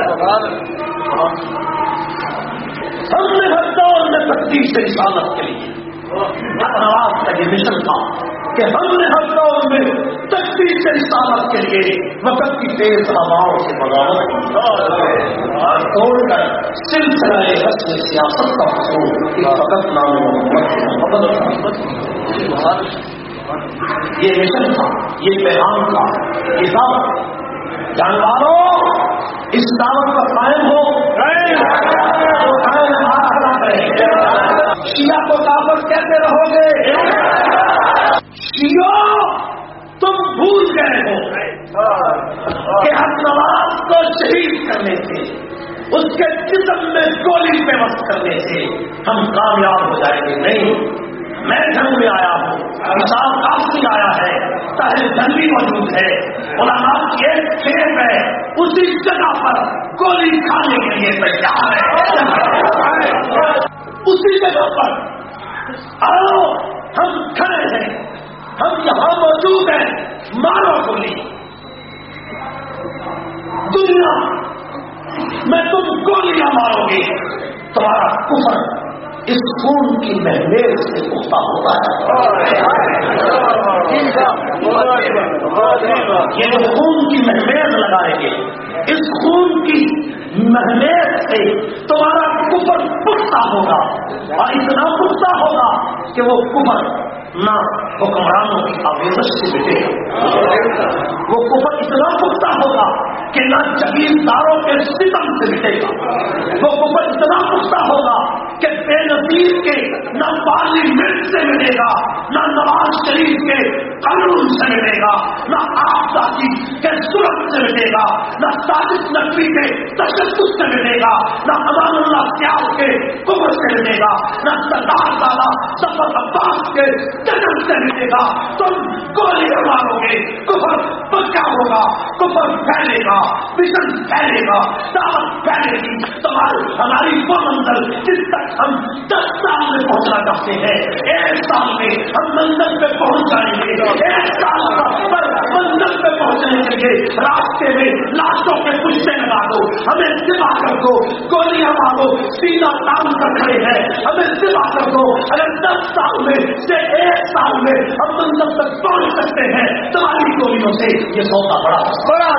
ہم نے ہر دور میں تقدیر سے رسالت کے لیے نواز کا یہ مشن تھا کہ ہم نے ہر دور میں تقدیر سے رسالت کے لیے وقت کی تیز ہواؤں سے بغاوت کی اور توڑ کر سلسلہ حسن سیاست کا حصول فقط نام محمد یہ مشن تھا، یہ پیغام تھا، یہ دعوت جانواروں اس دعوت پر قائم ہو، تو قائم شیعہ کو کافر کہتے رہو گے، شیعوں تم بھول گئے ہو کہ حق نواز کو شہید کرنے سے، اس کے جسم میں گولی پہ وقت کرنے سے ہم کامیاب ہو جائیں گے. نہیں، میں جنگ میں آیا ہوں، نثار قاسمی آیا ہے، طاہر جنگی موجود ہے، علماء کی ایک کھیپ ہے، اسی جگہ پر گولی کھانے کے لیے تیار ہے. اسی جگہ پر آؤ، ہم کھڑے ہیں، ہم یہاں موجود ہیں، مارو گولی. دنیا میں تم گولیاں مارو گے، تمہارا کفر اس خون کی مہمیز سے پختہ ہوتا ہے. یہ جو خون کی مہمیز لگائیں گے، اس خون کی مہمیز سے تمہارا کفر پختہ ہوگا، اور اتنا پختہ ہوگا کہ وہ کفر نہ حکمرانوں کی آویزش سے مٹے گا، وہ کفر اتنا پختہ ہوگا کہ نہ جگیرداروں کے ستم سے مٹے گا، وہ کفر اتنا پختہ ہوگا کہ بے نظیر کے نہ پارلیمنٹ سے ملے گا، نہ نواز شریف کے قانون سے ملے گا، نہ آزادی کے ظلم سے ملے گا، نہ ساجد نقوی کے تشدد سے ملے گا، نہ امان اللہ سیال کے کفر سے ملے گا، نہ سردار دادا ظفر عباس کے جنم سے ملے گا. تم گولیاں مارو گے، کفر پکا ہوگا، کفر پھیلے گا، مشن پھیلے گا، دعوت پھیلے گی. تمہاری ہماری وہ منزل جس تک ہم دس سال میں پہنچنا چاہتے ہیں، ایک سال میں ہم منزل پہ پہنچ جائیں گے. ایک سال پر منزل پہ پہنچنے کے لیے راستے میں لاشوں کے پشتے لگا دو، ہمیں ذبح کر دو، گولیاں مارو، سیدھا کام کر کھڑے ہیں، ہمیں ذبح کر دو. اگر دس سال میں سے ایک سال میں ہم منزل تک پہنچ سکتے ہیں تمہاری گولیوں سے، یہ سودا بڑا بڑا.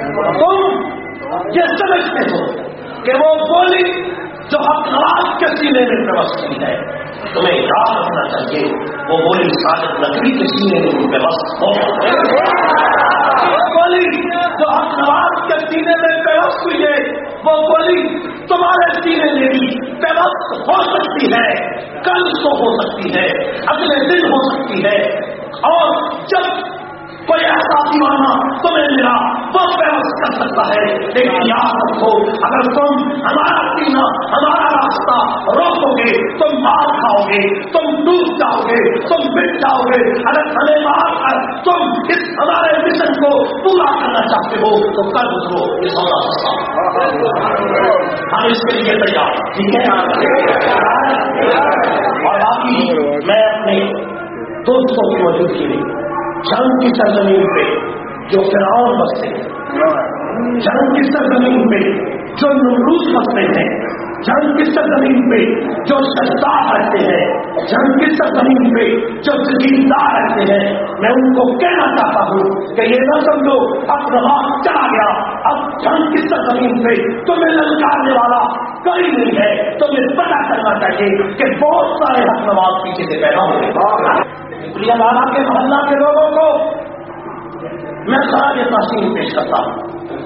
تم یہ سمجھتے ہو کہ وہ گولی جو حق نواز کے سینے میں پیوست ہے، تمہیں یاد رکھنا چاہیے وہ گولی ساجد نقوی کے سینے میں پیوست ہو. وہ گولی جو حق نواز کے سینے میں پیوست ہوئی ہے، وہ گولی تمہارے سینے میں بھی پیوست ہو سکتی ہے، کل تو ہو سکتی ہے، اگلے دن ہو سکتی ہے. اور جب کوئی ایسا دیوانہ تمہیں ملا وہ پیوست کر سکتا ہے. لیکن یاد رکھو، اگر تم ہمارا سینہ، ہمارا راستہ روکو گے، تم مار کھاؤ گے، تم ڈوب جاؤ گے، تم مٹ جاؤ گے. اگر ہمیں مار کر تم اس ہمارے مشن کو پورا کرنا چاہتے ہو تو کر گزرو، یہ سودا سستا، ہم اس کے لیے تیار. ٹھیک ہے. اور باقی میں اپنے دوستوں کی موجودگی میں جنگ کی سرزمین پہ جو فرعون بستے ہیں، جنگ کی سرزمین پہ جو نمرود بستے ہیں، جنگ کی سرزمین پہ جو شداد رہتے ہیں، جنگ کی سرزمین پہ جو جگیردار رہتے ہیں، میں ان کو کہنا چاہتا ہوں کہ یہ نہ سمجھو اب نواز چلا گیا، اب جنگ کی سرزمین پہ تمہیں للکارنے والا کوئی نہیں ہے. تمہیں پتہ کرنا چاہیے کہ بہت سارے حق نواز پیچھے سے پیدا ہوئے. پریالا کے محلہ کے لوگوں کو میں خراج تحسین پیش کرتا ہوں.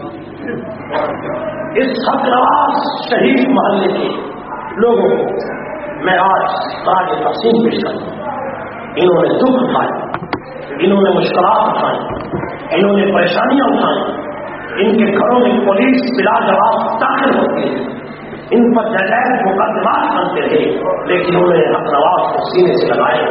اس حق نواز شہید محلے کے لوگوں کو میں آج خراج تحسین پیش کرتا ہوں. انہوں نے دکھ اٹھائے، انہوں نے مشکلات اٹھائی، انہوں نے پریشانیاں اٹھائی. ان کے گھروں میں پولیس بلا جواب داخل ہوتی ہے، ان پر ججائز مقدمات بنتے رہے، لیکن انہوں نے حق نواز کو سینے سے لگائے.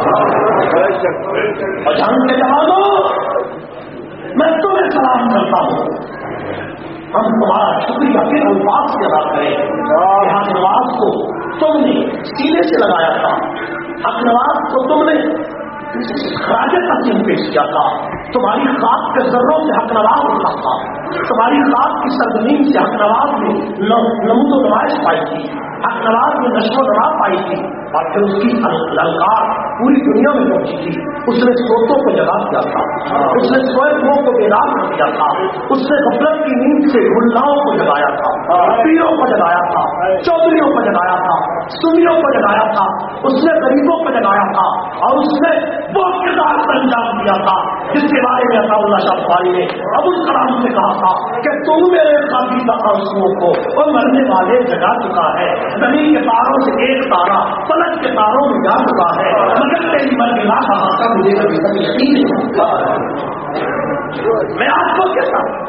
اور جان کے جوانوں، میں تمہیں سلام کرتا ہوں. ہم تمہارا شکریہ کن الفاظ سے ادا کریں کہ حق نواز کو تم نے سینے سے لگایا تھا، حق نواز کو تم نے خراج تحسین پیش کیا تھا. تمہاری خاک کے ذروں سے حق نواز اٹھا تھا، تمہاری خاک کی سرزمین سے حق نواز نے نمود و نمائش پائی تھی، حق نواز نے نشو و نما پائی تھی. اور پھر اس کی للکار پوری دنیا میں پہنچی تھی. اس نے سوتوں کو جگا دیا تھا، اس نے سوئے لوگوں کو بیدار کر دیا تھا، اس نے غفلت کی نیند سے گلاؤں کو جگایا تھا، پیروں کو جگایا تھا، چودھریوں کو جگایا تھا، سنیوں کو جگایا تھا، اس نے غریبوں کو جگایا تھا، اور اس نے وہ کردار انجام دیا تھا جس کے بارے بارے میں عطا اللہ شاہ بخاری نے ابوالکلام سے کہا تھا کہ تم میرے قابل آنسوؤں کو وہ مرنے والے جگا چکا ہے، زمین کے تاروں سے ایک تارا فلک کے تاروں میں جا چکا ہے، مگر تیری مرضی نہ کہا تھا مجھے کبھی تک یقین نہیں ہوتا۔ میں آپ کو کہتا ہوں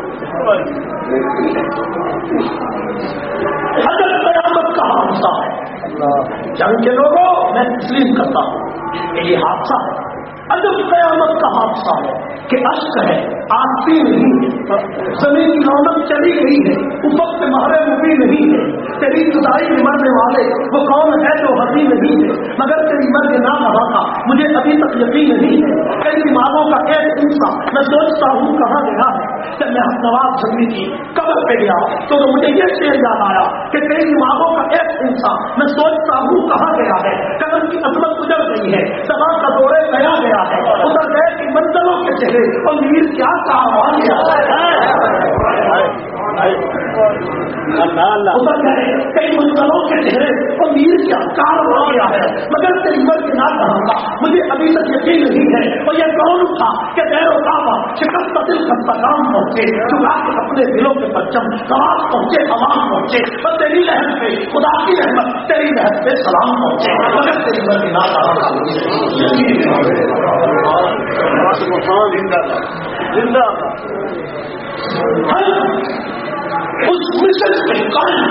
حضرت قیامت کا حادثہ ہے، جنگ کے لوگوں میں تسلیم کرتا ہوں کہ یہ حادثہ ہے، عجب قیامت کا حادثہ ہے کہ اشک ہے، آستی نہیں ہے، زمین کی رونق چلی گئی ہے، افق پہ مہر مبی نہیں ہے، تیری جدائی میں مرنے والے وہ کون ہے جو ہنسی نہیں ہے، مگر تیری مرگ نہ رہا تھا مجھے ابھی تک یقین نہیں ہے، تیری دماغوں کا ایک حصہ میں سوچتا ہوں کہاں گیا ہے، جب میں نواز شریف کی قبر پہ گیا تو مجھے یہ شعر یاد آیا کہ تیری دماغوں کا ایک حصہ میں سوچتا ہوں کہاں گیا ہے، قبر کی عظمت گزر گئی ہے، سما کا دورے گیا گیا ہے، ادھر گئے کہ منزلوں کے چہرے اور میر کیا کہا گیا ادھر گئے کئی منزلوں کے چہرے اور میر کیا کار ہو گیا ہے، مگر تیری مرضی نہ کہا تھا مجھے ابھی تک یقین نہیں ہے، اور یہ کون تھا کہ دیر و کعبہ شکست دل کا کام پہنچے، چلا کے اپنے دلوں کے پرچم نواز پہنچے، عوام پہنچے، اور تیری لہر پہ خدا کی رحمت تیری لہر پہ سلام پہنچے، مگر تیری مرضی نہ کہا تھا مجھے یقین نہیں زندہ ہم اس مشن پہ قائم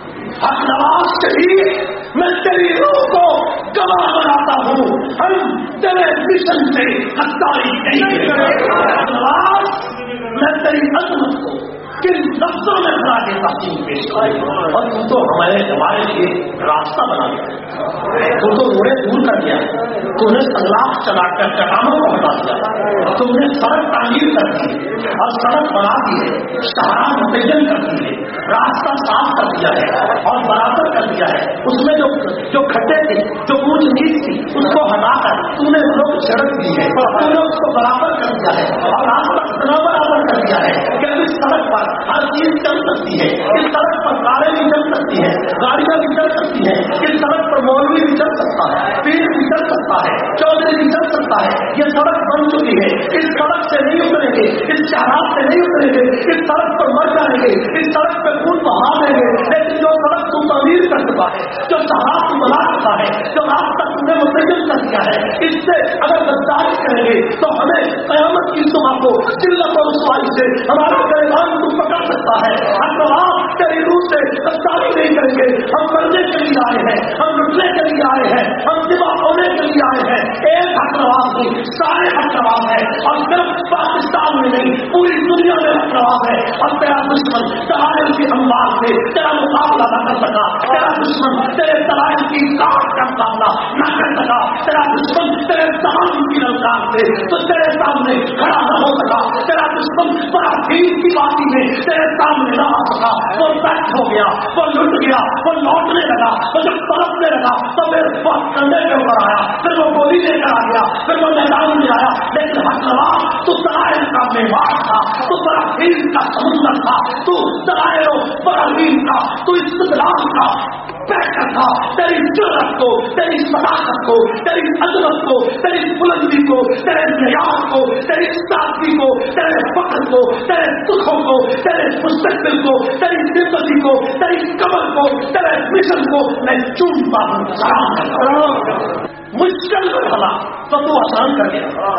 حق نواز شریف میں تیری روح کو گواہ بناتا ہوں، ہم تیرے مشن سے غداری نہیں کریں، نواز میں تیری عظمت کو کن لفظوں میں بنا کے تقسیم پیش کرے، اور تم تو ہمارے ہمارے لیے راستہ بنا دیا، تم تو روڑے دور کر دیا، تم نے سنگلاس چلا کر چٹانوں کو ہٹا دیا، تم نے سڑک تعمیر کر دی اور سڑک بنا دی ہے، شاہراہ متعین کر دی ہے، راستہ صاف کر دیا ہے اور برابر کر دیا ہے، اس میں جو جو کھڈے تھے جو اونچ نیچ تھی اس کو ہٹا کر تم نے لوگ سڑک دی ہے، تم نے اس کو برابر کر دیا ہے اور راستہ اتنا برابر کر دیا ہے کہ اس سڑک پر ہر چیز چل سکتی ہے، اس سڑک پر کاریں بھی چل سکتی ہیں، گاڑیاں بھی چل سکتی ہیں، اس سڑک پر مولوی بھی چل سکتا ہے، پیر بھی چل سکتا ہے، چودھری بھی چل سکتا ہے، یہ سڑک بن چکی ہے، اس سڑک سے نہیں اتریں گے، اس شہرات سے نہیں اتریں گے، اس سڑک پر مر جائیں گے، اس سڑک پہ خون بہا دیں گے، لیکن جو سڑک تو تعمیر کر چکا ہے، جو شہرات کو بنا چکا ہے، جو راستہ تم نے متعین کر دیا ہے، اس سے اگر غداری کریں گے تو ہمیں قیامت کی صبح کو ذلت اور رسوائی سے ہمارا گریبان کو پکڑ سکتا ہے، ہم آپ تیری روح سے غداری نہیں کریں گے، ہم مرنے کے لیے آئے ہیں، ہم لٹنے کے لیے آئے ہیں، ہم ذبح ہونے کے لیے آئے ہیں، ایک حق نواز نہیں سارے حق نواز ہے، اور صرف پاکستان میں نہیں پوری دنیا میں حق نواز ہے، اور تیرا دشمن دلائل کی اموال سے تیرا مقابلہ نہ کر سکا، تیرا دشمن تیرے دلائل کی کاٹ کا مقابلہ نہ کر سکا، تیرا دشمن تیرے تمام کی للکار سے تو تیرے سامنے کھڑا نہ ہو سکا، تیرا دشمن بڑا دین کی بات میں تیرے سامنے نہ آ سکا، وہ بیٹھ ہو گیا، وہ لٹ گیا، وہ لوٹنے لگا، وہ جب تڑپنے لگا تو پھر وہ کندھے کے اوپر آیا، پھر وہ گولی لے کر آ گیا، پھر وہ میدان میں آیا، لیکن حق نواز تو دلائل کا میوار تھا، تو براہیم کا سمندر تھا، تو دلائل و براہیم کا تو استدلال کا بیٹھا تھا، تیری جرأت کو، تیری صداقت کو، تیری عظمت کو، تیری بلندی کو، تیرے معیار کو، تیری سادگی کو، تیرے فخر کو، تیرے سکھوں کو، تیرے مستقبل کو، تیری زندگی کو، تیری قبر کو، تیرے مشن کو میں چومتا ہوں، سلام کرتا ہوں۔ مشکل مرحلہ تو تو آسان کر دیا،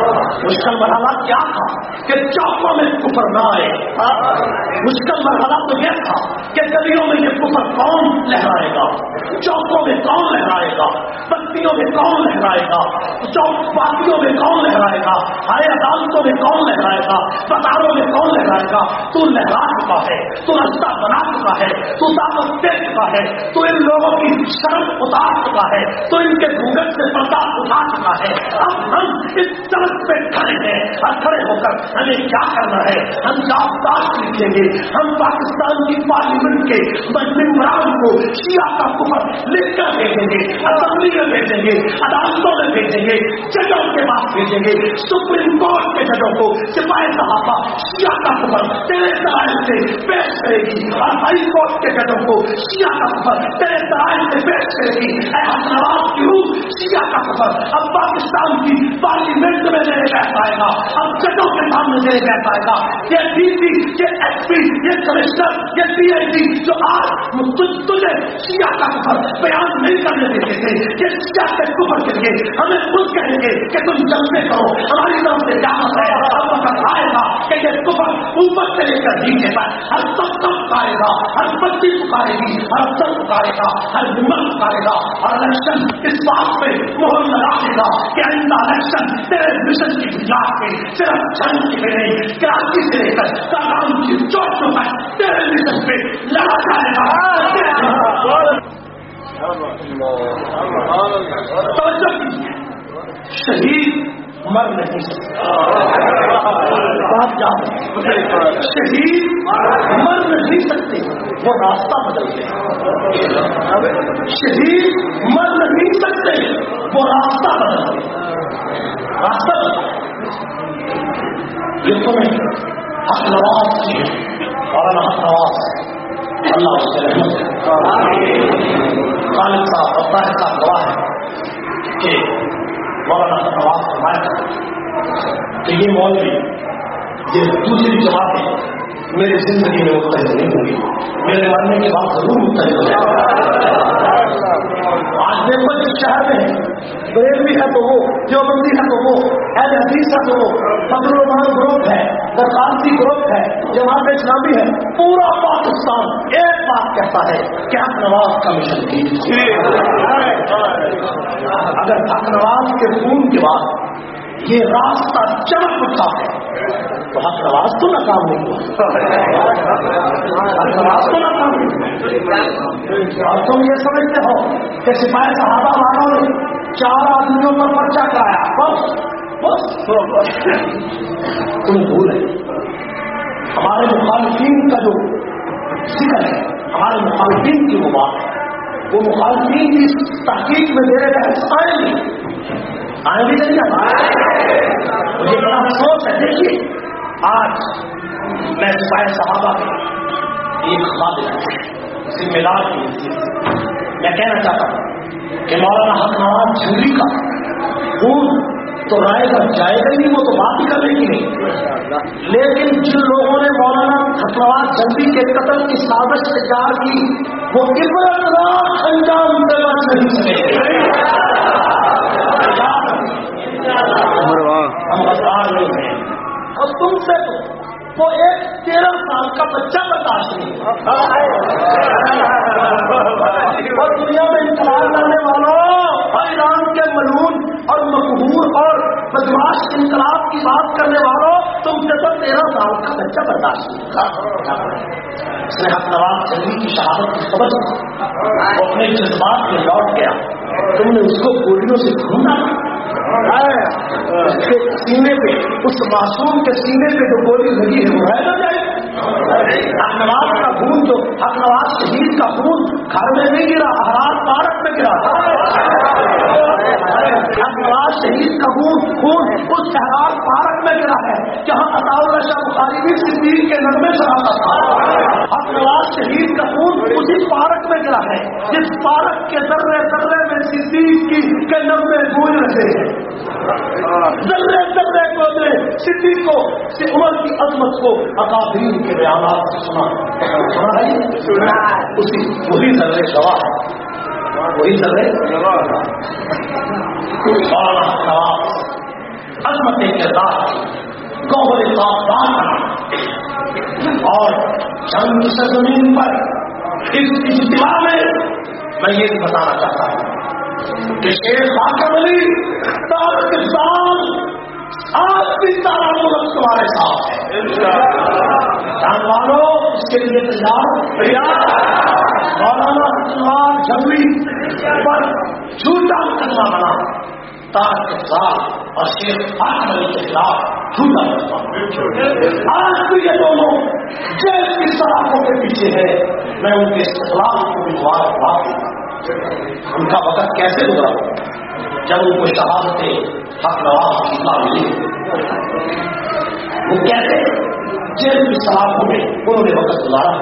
مشکل مرحلہ کیا تھا کہ چوکوں میں کفر نہ آئے، مشکل مرحلہ تو یہ تھا کہ گلیوں میں یہ کفر کون لہرائے گا، چوکوں میں کون لہرائے گا، بستیوں میں کون لہرائے گا، چوک پارٹیوں میں کون لہرائے گا، ہائے عدالتوں میں کون لہرائے گا، بازاروں میں کون لہرائے گا، تو لہرا چکا ہے، تو رستہ بنا چکا ہے، تو دعوت دے چکا ہے، تو ان لوگوں کی شرم اتار چکا ہے، تو ان کے گھونگھٹ سے پردہ اٹھا چکا ہے، اب ہم اس سڑک پہ کھڑے ہیں، اور کھڑے ہو کر ہمیں کیا کرنا ہے، ہم یادداشت لکھیں گے، ہم پاکستان کی پارلیمنٹ کے ممبران کو شیعہ کا کفر لکھ کر بھیجیں گے، اسمبلی میں بھیجیں گے، عدالتوں میں بھیجیں گے، ججوں کے پاس بھیجیں گے، سپریم کورٹ کے ججوں کو سپاہی صحافہ شیعہ کا کفر تیرے دلائل سے پیش کرے گی اور ہائی کورٹ کے ججوں کو شیعہ کا کفر تیرے دلائل سے پیش کرے گی. اے حسن نواز کی روح شیعہ کا کفر اب پاکستان کی پارلیمنٹ میں میرے بیٹھ آئے گا, اب ججوں کے سامنے میرے بیٹھ آئے گا. یہ ڈی سی, یہ ایس پی, یہ کمشنر, یہ ڈی آئی جی جو آج تجھے شیعہ کا کفر بیان نہیں کرنے دیتے تھے, یہ شیعہ کے کفر کے لیے ہمیں خود کہیں گے کہ تم جلسے کرو, ہماری طرف سے جانت ہے. اب وقت آئے گا کہ یہ کفر اوپر سے لے کر نیچے پر ہر سب سب پکارے گا, ہر بچی پکارے گی, ہر افسر پکارے گا, ہر ہمت پکارے گا. اور الیکشن اس بات پہ مہر لگا دے گا کہ آئندہ الیکشن تیرے مشن کی بنیاد پہ صرف جنگ کی بھی نہیں, کراچی سے لے کر کاغام کی چوٹوں تک تیرے مشن پہ لڑا جائے گا. توجہ کیجیے, شہید مر نہیں سکتے, شہید مر نہیں سکتے, وہ راستہ بدلتے ہیں. شہید مر نہیں سکتے, وہ راستہ بدلتے ہیں. راستہ یہ تمہیں حق نواز کی اور حق نواز اللہ اس کے رحمت خالد صاحب فتح صاحب گواہ ہے کہ مولانا نواز فرمایا کہ یہ مولوی یہ دوسری جماعتیں میری زندگی میں متحد نہیں ہوگی, میرے ماننے کے بعد ضرور متحد ہو جائے. آج دیکھو جس شہر میں بریلوی ہے تو وہ, دیوبندی ہے تو وہ, اہل حدیث ہے تو وہ, فضل الرحمان گروپ ہے, درخواستی گروپ ہے, جماعت اسلامی ہے, پورا پاکستان ایک بات کہتا ہے کہ حق نواز کا مشن کی. اگر حق نواز کے خون کے بعد یہ راستہ چمک اٹھا ہے تو حق نواز تو ناکام نہیں ہوا, حق نواز تو ناکام نہیں ہوا. اور تم یہ سمجھتے ہو کہ سپاہی صحابہ والوں نے چار آدمیوں پر پرچہ کرایا, بس بس تم بھول ہے. ہمارے مخالفین کا جو ذکر ہے, ہمارے مخالفین کی وہ بات ہے, وہ مخالفین کی تحقیق میں میرے بحث آئے نہیں, آئے بھی نہیں آئے. مجھے بڑا افسوس ہے. دیکھیے آج میں سپاہی صحابہ کے ایک خادم ذمہ دار کی میں کہنا چاہتا ہوں کہ مولانا حق نواز جھولی کا خون تو رائے گا جائے گا نہیں, وہ تو بات ہی کرنے کی نہیں. لیکن جن لوگوں نے مولانا حق نواز جھولی کے قتل کی سازش تیار کی وہ عبرتناک انجام سے بچ نہیں سکے. ہم بدار لوگ ہیں اور تم سے وہ ایک تیرہ سال کا بچہ برداشت نہیں. اور دنیا میں انقلاب لانے والوں اور ایران کے ملعون اور مقبول اور بدماش انقلاب کی بات کرنے والوں, تم سے تو تیرہ سال کا بچہ برداشت نہیں. اس نے حق نواز جلدی کی شہادت کی خبر وہ اپنے جذبات میں لوٹ گیا, تم نے اس کو گولیوں سے ڈھونڈا, اس کے سینے پہ, اس معصوم کے سینے پہ جو گولی لگی ہے وہ رہ نہ جائے. حق نواز کا خون جو حق نواز شہید کا خون گھر میں نہیں گرا, احرار پارک میں گرا. حق نواز شہید کا خون خون اس احرار پارک میں گرا ہے جہاں عطا اللہ شاہ بخاری بھی صدیق کے نغمے سناتا تھا. حق نواز شہید کا خون اسی پارک میں گرا ہے جس پارک کے ذرے ذرے میں صدیق کی کے نغمے گونج رہے ہیں. ذرے ذرے کو نے صدیق کو عمر کی عظمت کو اکابرین کے بیانات سے سنا سنا ہے. اسی وہی ذرے گواہ ہے, وہی ذرے گواہ اور نواز عظمت کردار گوہر خاص اور جنگ کی سرزمین پر اس اجتماع میں میں یہ بتانا چاہتا ہوں کہ شیخ حاکم علی پاکستان آج بھی سارا ملک تمہارے ساتھ ہے. جان والو اس کے لیے تیار مولانا حسن جھولی پر جھوٹا مقدمہ بنا تاکہ اور شیخ حاکم علی کے خلاف جھوٹا مقدمہ. آج بھی یہ دونوں جیل کی سلاخوں کے پیچھے ہے. میں ان کے استقلال کو بھی مبارکباد دیتا ہوں. ان کا وقت کیسے گزرا جب ان کو شہادت حق نواز کی ملی, وہ کیسے جیل میں سوار ہو گئے، انہوں نے وقت گزارا.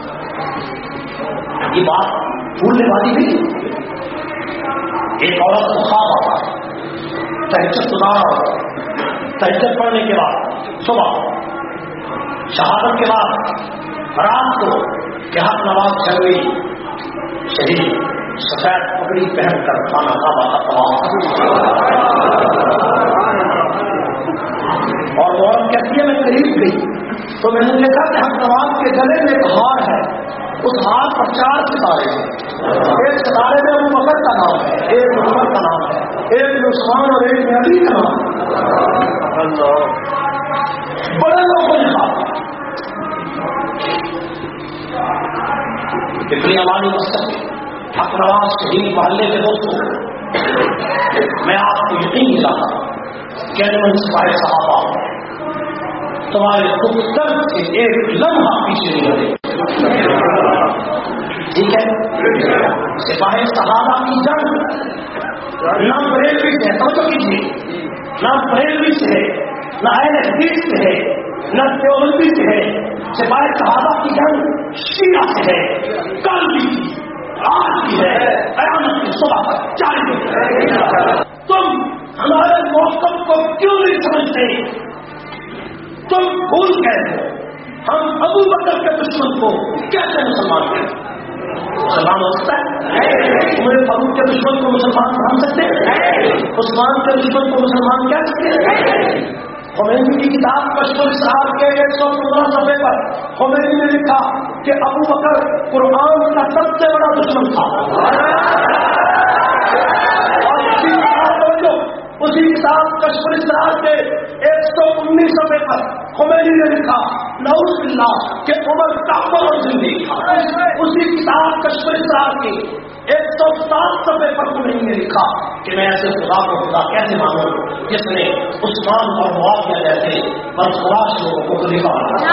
یہ بات بھولنے والی نہیں. ایک عورت کو خواب آتا، تہجد گزارا، تہجد پڑھنے کے بعد صبح شہادت کے بعد رات کو کہ حق نواز شروعی شہید سفید پگڑی پہن کر کھانا کھانا تمام. اور عورت کہتی ہے میں قریب گئی تو میں نے دیکھا کہ حق نواز کے گلے میں ایک ہار ہے، اس ہار پر چار ستارے ہیں. ایک ستارے میں ابو بکر کا نام ہے، ایک عمر کا نام ہے، ایک میں عثمان اور ایک میں علی کا نام ہے. بڑے لوگوں نے کہا اتنی عوامی مستقبل حق نواز شہید محلے کے دوستوں، میں آپ کو یقین دلاتا ہوں کہ من سپاہی صحابہ تمہارے دکھ درد سے ایک لمحہ پیچھے نہیں رہے. ٹھیک ہے، سپاہی صحابہ کی جنگ نہ بریلوی سے ہے، توجہ کیجیے، نہ بریلوی سے ہے، نہ اہل حدیث سے ہے، نہ دیوبندی سے ہے. سپاہی صحابہ کی جنگ شیعہ سے ہے، کل بھی آج بھی ہے، قیامت کی صبح تک جاری ہے. تم ہمارے موقف کو کیوں نہیں سمجھتے؟ تم بھول گئے ہو ہم ابو بکر کے دشمن کو کیسے مسلمان کریں؟ مسلمان ہو سکتا ہے؟ عمر فاروق کے دشمن کو مسلمان مان سکتے ہیں؟ عثمان کے دشمن کو مسلمان کہہ سکتے ہیں؟ خمینی کی کتاب کشف الاسرار کے ایک سو پندرہ صفحے پر خمینی نے لکھا کہ ابو بکر قرآن کا سب سے بڑا دشمن تھا. اور اسی کتاب اسی کتاب کشف الاسرار کے ایک سو انیس صفحے پر خمینی نے لکھا نعوذ باللہ کہ عمر کافر اور زندگی تھا. اسی کتاب کشف الاسرار کی ایک سو سات صفحے پر خمینی نے لکھا کہ میں ایسے خدا کو خدا کیسے مانوں جس نے عثمان اور معاویہ جیسے بدخواش لوگوں کو خلیفہ بنایا.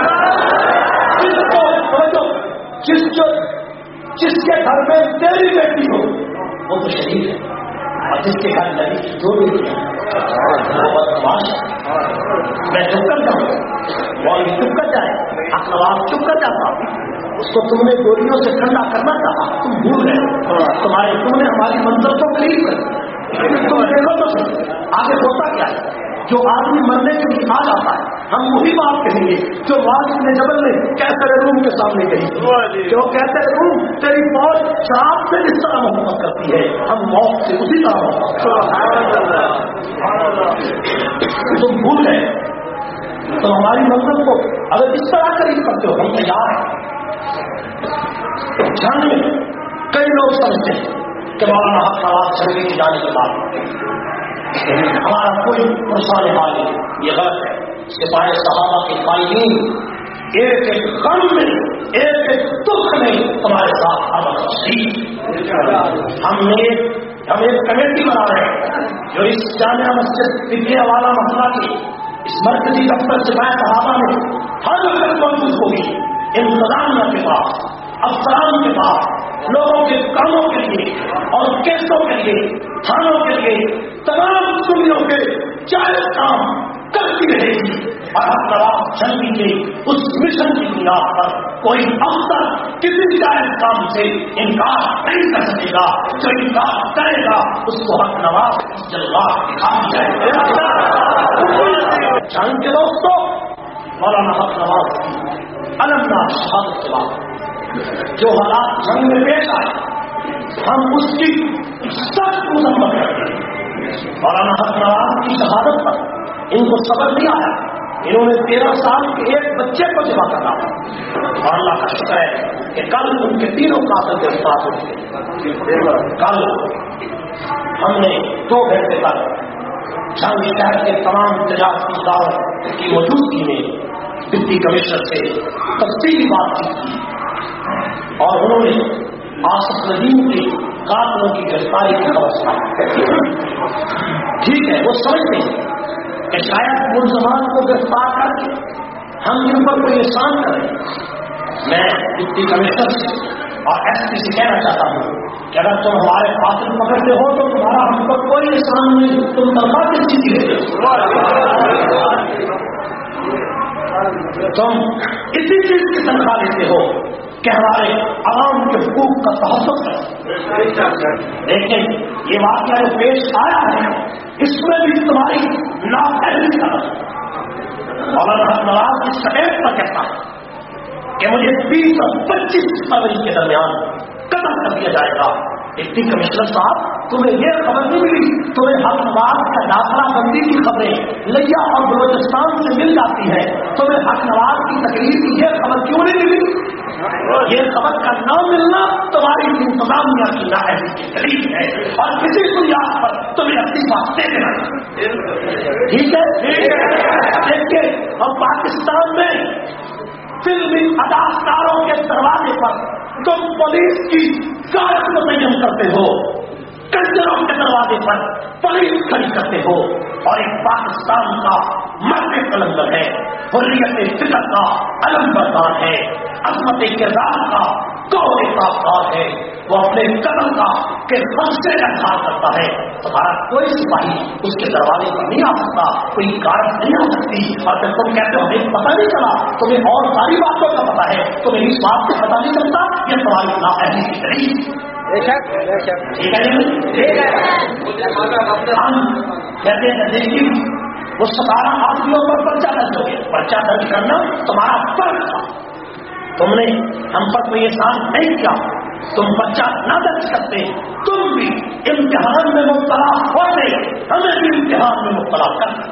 جس جو جس کے گھر میں تیری بیٹی ہو وہ تو شہید ہے، اور جس کے گھر نبی کی جو بیٹی ہے وہ بدخواش ہے. میں چپ کر جاؤں، وہ چپ کر جائے، حق نواز چپ کر جاتا، اس کو تم نے گولیوں سے ٹھنڈا کرنا چاہا، تم بھول گئے. تمہارے تم نے ہماری منزل کو قریب کر تم دیکھو تو آگے ہوتا کیا ہے. جو آدمی مرنے کے لیے آ جاتا ہے ہم وہی بات کہیں گے جو واجب نے جبل نے کیسر روم کے سامنے کہی، جو کیسر روم تیری موت شراب سے جس طرح محبت کرتی ہے ہم موت سے اسی طرح محبت. تم بھول گئے تو ہماری منزل کو اگر اس طرح قریب کرتے ہو ہم تیار ہیں. جان میں کئی لوگ سمجھتے ہیں کہ مولانا حق نواز شریف کے جانے کے بعد ہمارا کوئی پرسان حال نہیں. یہ غلط ہے. سپاہی صحابہ کے قائدین ایک ایک غم میں ایک ایک دکھ میں تمہارے ساتھ ہر وقت صحیح. ہم نے ہم ایک کمیٹی بنا رہے ہیں جو اس جامعہ مسجد فکریہ والا محلہ کی اس مرکزی دفتر سپاہی صحابہ میں ہر وقت موجود ہوگی. انتظامیہ کے پاس، افسران کے پاس، لوگوں کے کاموں کے لیے اور کیسوں کے لیے، تھانوں کے لیے، تمام سنیوں کے جائز کام کرتی رہے گی. اور حق جنگی کے اس مشن کی بنیاد پر کوئی افسر کسی جائز کام سے انکار نہیں کر سکے گا. جو انکار کرے گا اس کو حق نواز جلوہ دکھا جائے گا. جنگ کے دوستوں، مولانا حق نواز کی المناک شہادت کے بعد جو حالات جنگ میں پیش آئے ہم اس کی سخت مذمت کرتے ہیں. مولانا حق نواز کی شہادت پر ان کو صبر نہیں آیا. انہوں نے تیرہ سال کے ایک بچے کو جمع کرنا اور اللہ کا شکر ہے کہ کل ان کے تینوں قاتل گرفتار ہو گئے. کل ہم نے دو گھنٹے تک جنگ شہر کے تمام تجارتی اداروں کی موجودگی میں ڈپٹی کمشنر سے تفصیلی بات چیت کی اور انہوں نے آصف ندیم کے قاتلوں کی گرفتاری کی خبر سنائی. ٹھیک ہے، وہ سمجھتے ہیں کہ شاید ملزمان کو گرفتار کر کے ہم ان پر کوئی احسان کریں. میں ڈپٹی کمشنر سے اور ایس پی سے کہنا چاہتا ہوں کہ اگر تم ہمارے قاتل پکڑتے ہو تو تمہارا ہم پر کوئی احسان نہیں، تم تنخواہ کس چیز کی ہے. تم اسی چیز کی تنخواہ لیتے ہو کہ ہمارے عوام کے حقوق کا تحفظ کرو. لیکن یہ واقعہ جو پیش آیا ہے اس میں بھی تمہاری نااہلی کا مولانا نواز اس سٹیج پر کہتا ہے کہ مجھے بیس اور پچیس فروری کے درمیان قتل کر دیا جائے گا. ڈپٹی کمشنر صاحب تمہیں یہ خبر نہیں ملی؟ تمہیں حق نواز کا داخلہ بندی کی خبریں لیا اور بلوچستان سے مل جاتی ہے. تمہیں حق نواز کی تقریر کی یہ خبر کیوں نہیں ملی؟ یہ خبر کا نہ ملنا تمہاری انتظامیہ کی نااہلی کی دلیل ہے اور کسی بنیاد پر تمہیں اپنی بات دے دینا. ٹھیک ہے؟ دیکھیے ہم پاکستان میں فلمی اداکاروں کے دروازے پر تم پولیس کی گارڈ متعین کرتے ہو، کنجروں کے دروازے پر پولیس کھڑی کرتے ہو، اور ایک پاکستان کا مرد قلندر ہے، حریت فکر کا علم بردار ہے، عظمت کردار کا کوہ تابدار ہے. وہ اپنے قدم کا کہ ہم سے انکار کرتا ہے. تمہارا کوئی سپاہی اس کے دروازے پر نہیں آ سکتا، کوئی گارڈ نہیں آ سکتی. اور جب تم کہتے ہو ہمیں پتہ نہیں چلا، تمہیں اور ساری باتوں کا پتہ ہے، تمہیں اس بات سے پتہ نہیں چلتا. یہ تمہاری نااہلی کی دلیل ٹھیک ہے. ہم کہتے ہیں دیکھیے وہ ستارہ آدمیوں پر پرچہ درج ہو گیا. پرچہ درج کرنا تمہارا فرض تھا. تم نے ہم پر کوئی احسان نہیں کیا. تم بچہ نہ درج کرتے، تم بھی امتحان میں مبتلا ہوتے، ہمیں بھی امتحان میں مبتلا کرتے.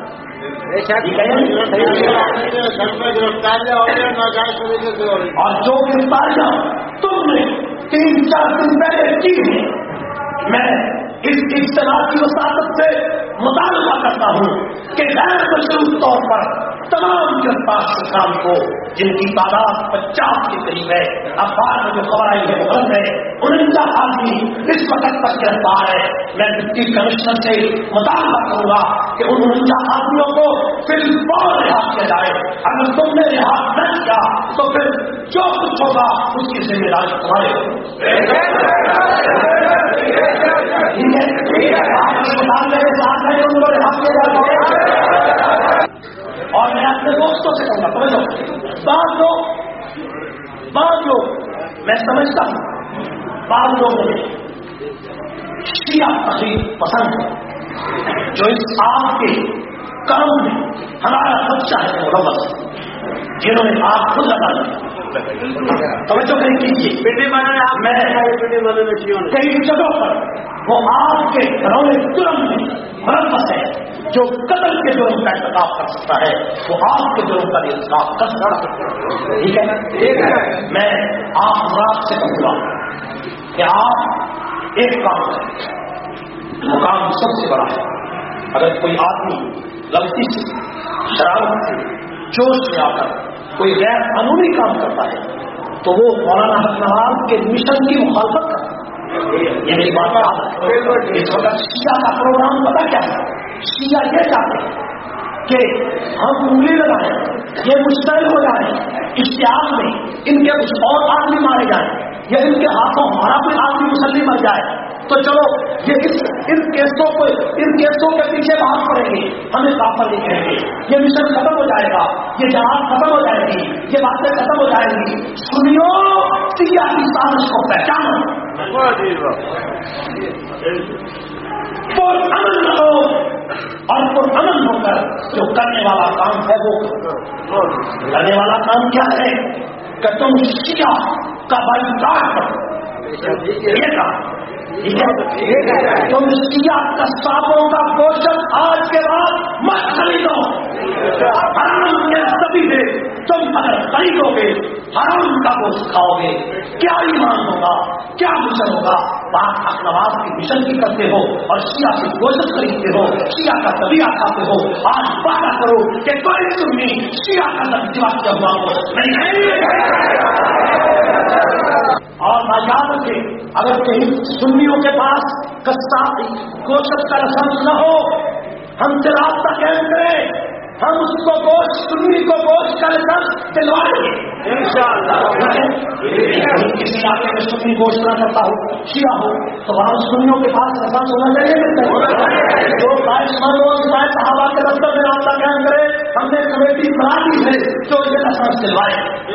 اور جو گرفتاریاں تم نے تین چار دن پہلے کی ہیں، میں اس اجتماع کی وساطت سے مطالبہ کرتا ہوں کہ غیر مشروط طور پر تمام گرفتار شخصان کو، جن کی تعداد پچاس کے قریب ہے، اخبار میں جو خبر آئی ہے وہ غلط ہے، انچا آدمی اس وقت تک گرفتار ہے. میں ڈپٹی کمشنر سے مطالبہ کروں گا کہ ان انچا آدمیوں کو فی الفور رہا کیا جائے. اگر تم نے رہا نہ کیا تو پھر جو کچھ ہوگا اس کی ذمہ داری تمہارے اور میں اپنے دوستوں سے کہوں گا سمجھو بعض لوگ بعض لوگ میں سمجھتا ہوں بعض لوگوں نے شیعہ تقریر پسند ہے جو اس آپ کے کام میں ہمارا خدشہ ہے ملوث، جنہوں نے آپ خود لگا دی. توجہ کریں کیجیے، میں کئی جگہوں پر وہ آپ کے گھروں جرم میں ملوث ہے. جو قتل کے جرم کا ارتکاب کر سکتا ہے وہ آپ کے جرم کا ارتکاب کر سکتا ہے. ٹھیک ہے، میں آپ حضرات سے کہوں گا کہ آپ ایک کام کریں، وہ کام سب سے بڑا ہے. اگر کوئی آدمی غلطی سے، شرارت سے، جوش میں آ کر کوئی غیر قانونی کام کرتا ہے تو وہ مولانا حق نواز کے مشن کی مخالفت کرتا ہے. یہ میری بات ہے. اس وقت شیعہ کا پروگرام پتہ کیا ہے؟ شیعہ یہ چاہتے ہیں کہ ہم انگلی لگائیں، یہ مشتعل ہو جائیں اشتعال میں، ان کے کچھ اور آدمی مارے جائیں یا ان کے ہاتھوں ہمارا کوئی آدمی مسلم مر جائے تو چلو یہ اس ان کیسوں کو ان کیسوں کے پیچھے بھاگ پڑیں گے، ہمیں کافر نہیں کہیں گے، یہ مشن ختم ہو جائے گا، یہ جہاد ختم ہو جائے گی، یہ باتیں ختم ہو جائیں گی. سنیو شیعہ کی سازش کو پہچانو، پرامن رہو اور پرامن ہو کر جو کرنے والا کام ہے وہ کرنے والا کام کیا ہے کہ تم شیعہ کا بائیکاٹ کرو. یہ کام تم شیعہ قصابوں کا گوشت آج کے بعد مت خریدو. حرام کے سبھی سے تم اگر خریدو گے حرام کا گوشت کھاؤ گے. کیا ایمان ہوگا، کیا مشن ہوگا؟ بات حق نواز کی مشن کی کرتے ہو اور شیعہ کی گوشت خریدتے ہو، شیعہ کا طبیعہ کھاتے ہو. آج وعدہ کرو کہ کوئی سنی شیعہ کا تجربہ کیا ہوا گوشت نہیں. اور یاد رکھے اگر کہیں سنیوں کے پاس قصاب گوشت کا لائسنس نہ ہو، ہم سے رابطہ قائم کریں، ہم اس کو گوشت سنی کو گوشت کا لائسنس دلوائیں گے انشاءاللہ. کسی علاقے میں سنی گوشت نہ کرتا ہو، شیعہ ہو، تو وہاں سنیوں کے پاس لائسنس ہونا چاہیے. جو خواہش مند ہو صحابہ کے دفتر میں رابطہ قائم کرے ہم نے کمیٹی بنا دی ہے جو یہ لائسنس دلوائے.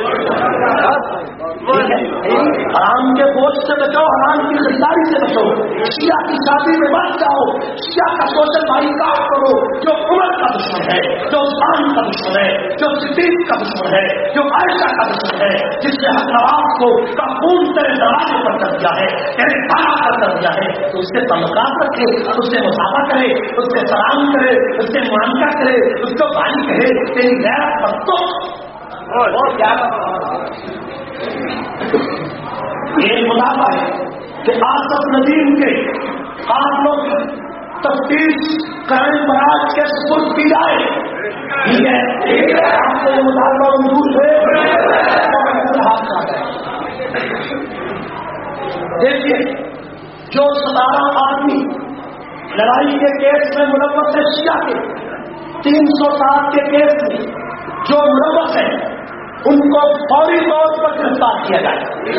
حرام کے بوجھ سے بچو, حرام کی خریداری سے بچو, شیعہ کی شادی میں مت جاؤ, شیعہ کا سوشل بھائی کاٹ کرو جو عمر کا دشمن ہے, جو عثمان کا دشمن ہے, جو صدیق کا دشمن ہے, جو عائشہ کا دشمن ہے, جس نے حق نواز کو کا خون تیرے دروازے پر کر دیا ہے, تیرے کھانا پر کر دیا ہے, تو اس سے تعلقات رکھے, اس سے مسافہ کرے, اس سے سلام کرے, اس سے معاملہ کرے, اس کو بھائی کہے, تیری غیرت پر تو یہ مطالبہ ہے کہ آصف ندیم کے قاتلوں کی تفتیش کرائم برانچ کے سپرد کی جائے. ٹھیک ہے, آپ کو یہ مطالبہ منظور ہے. دیکھیے, جو ستارہ آدمی لڑائی کے کیس میں ملوث ہے, شیعہ کے تین سو سات کے کیس میں جو ملوث ہے, ان کو فوری طور پر گرفتار کیا جائے.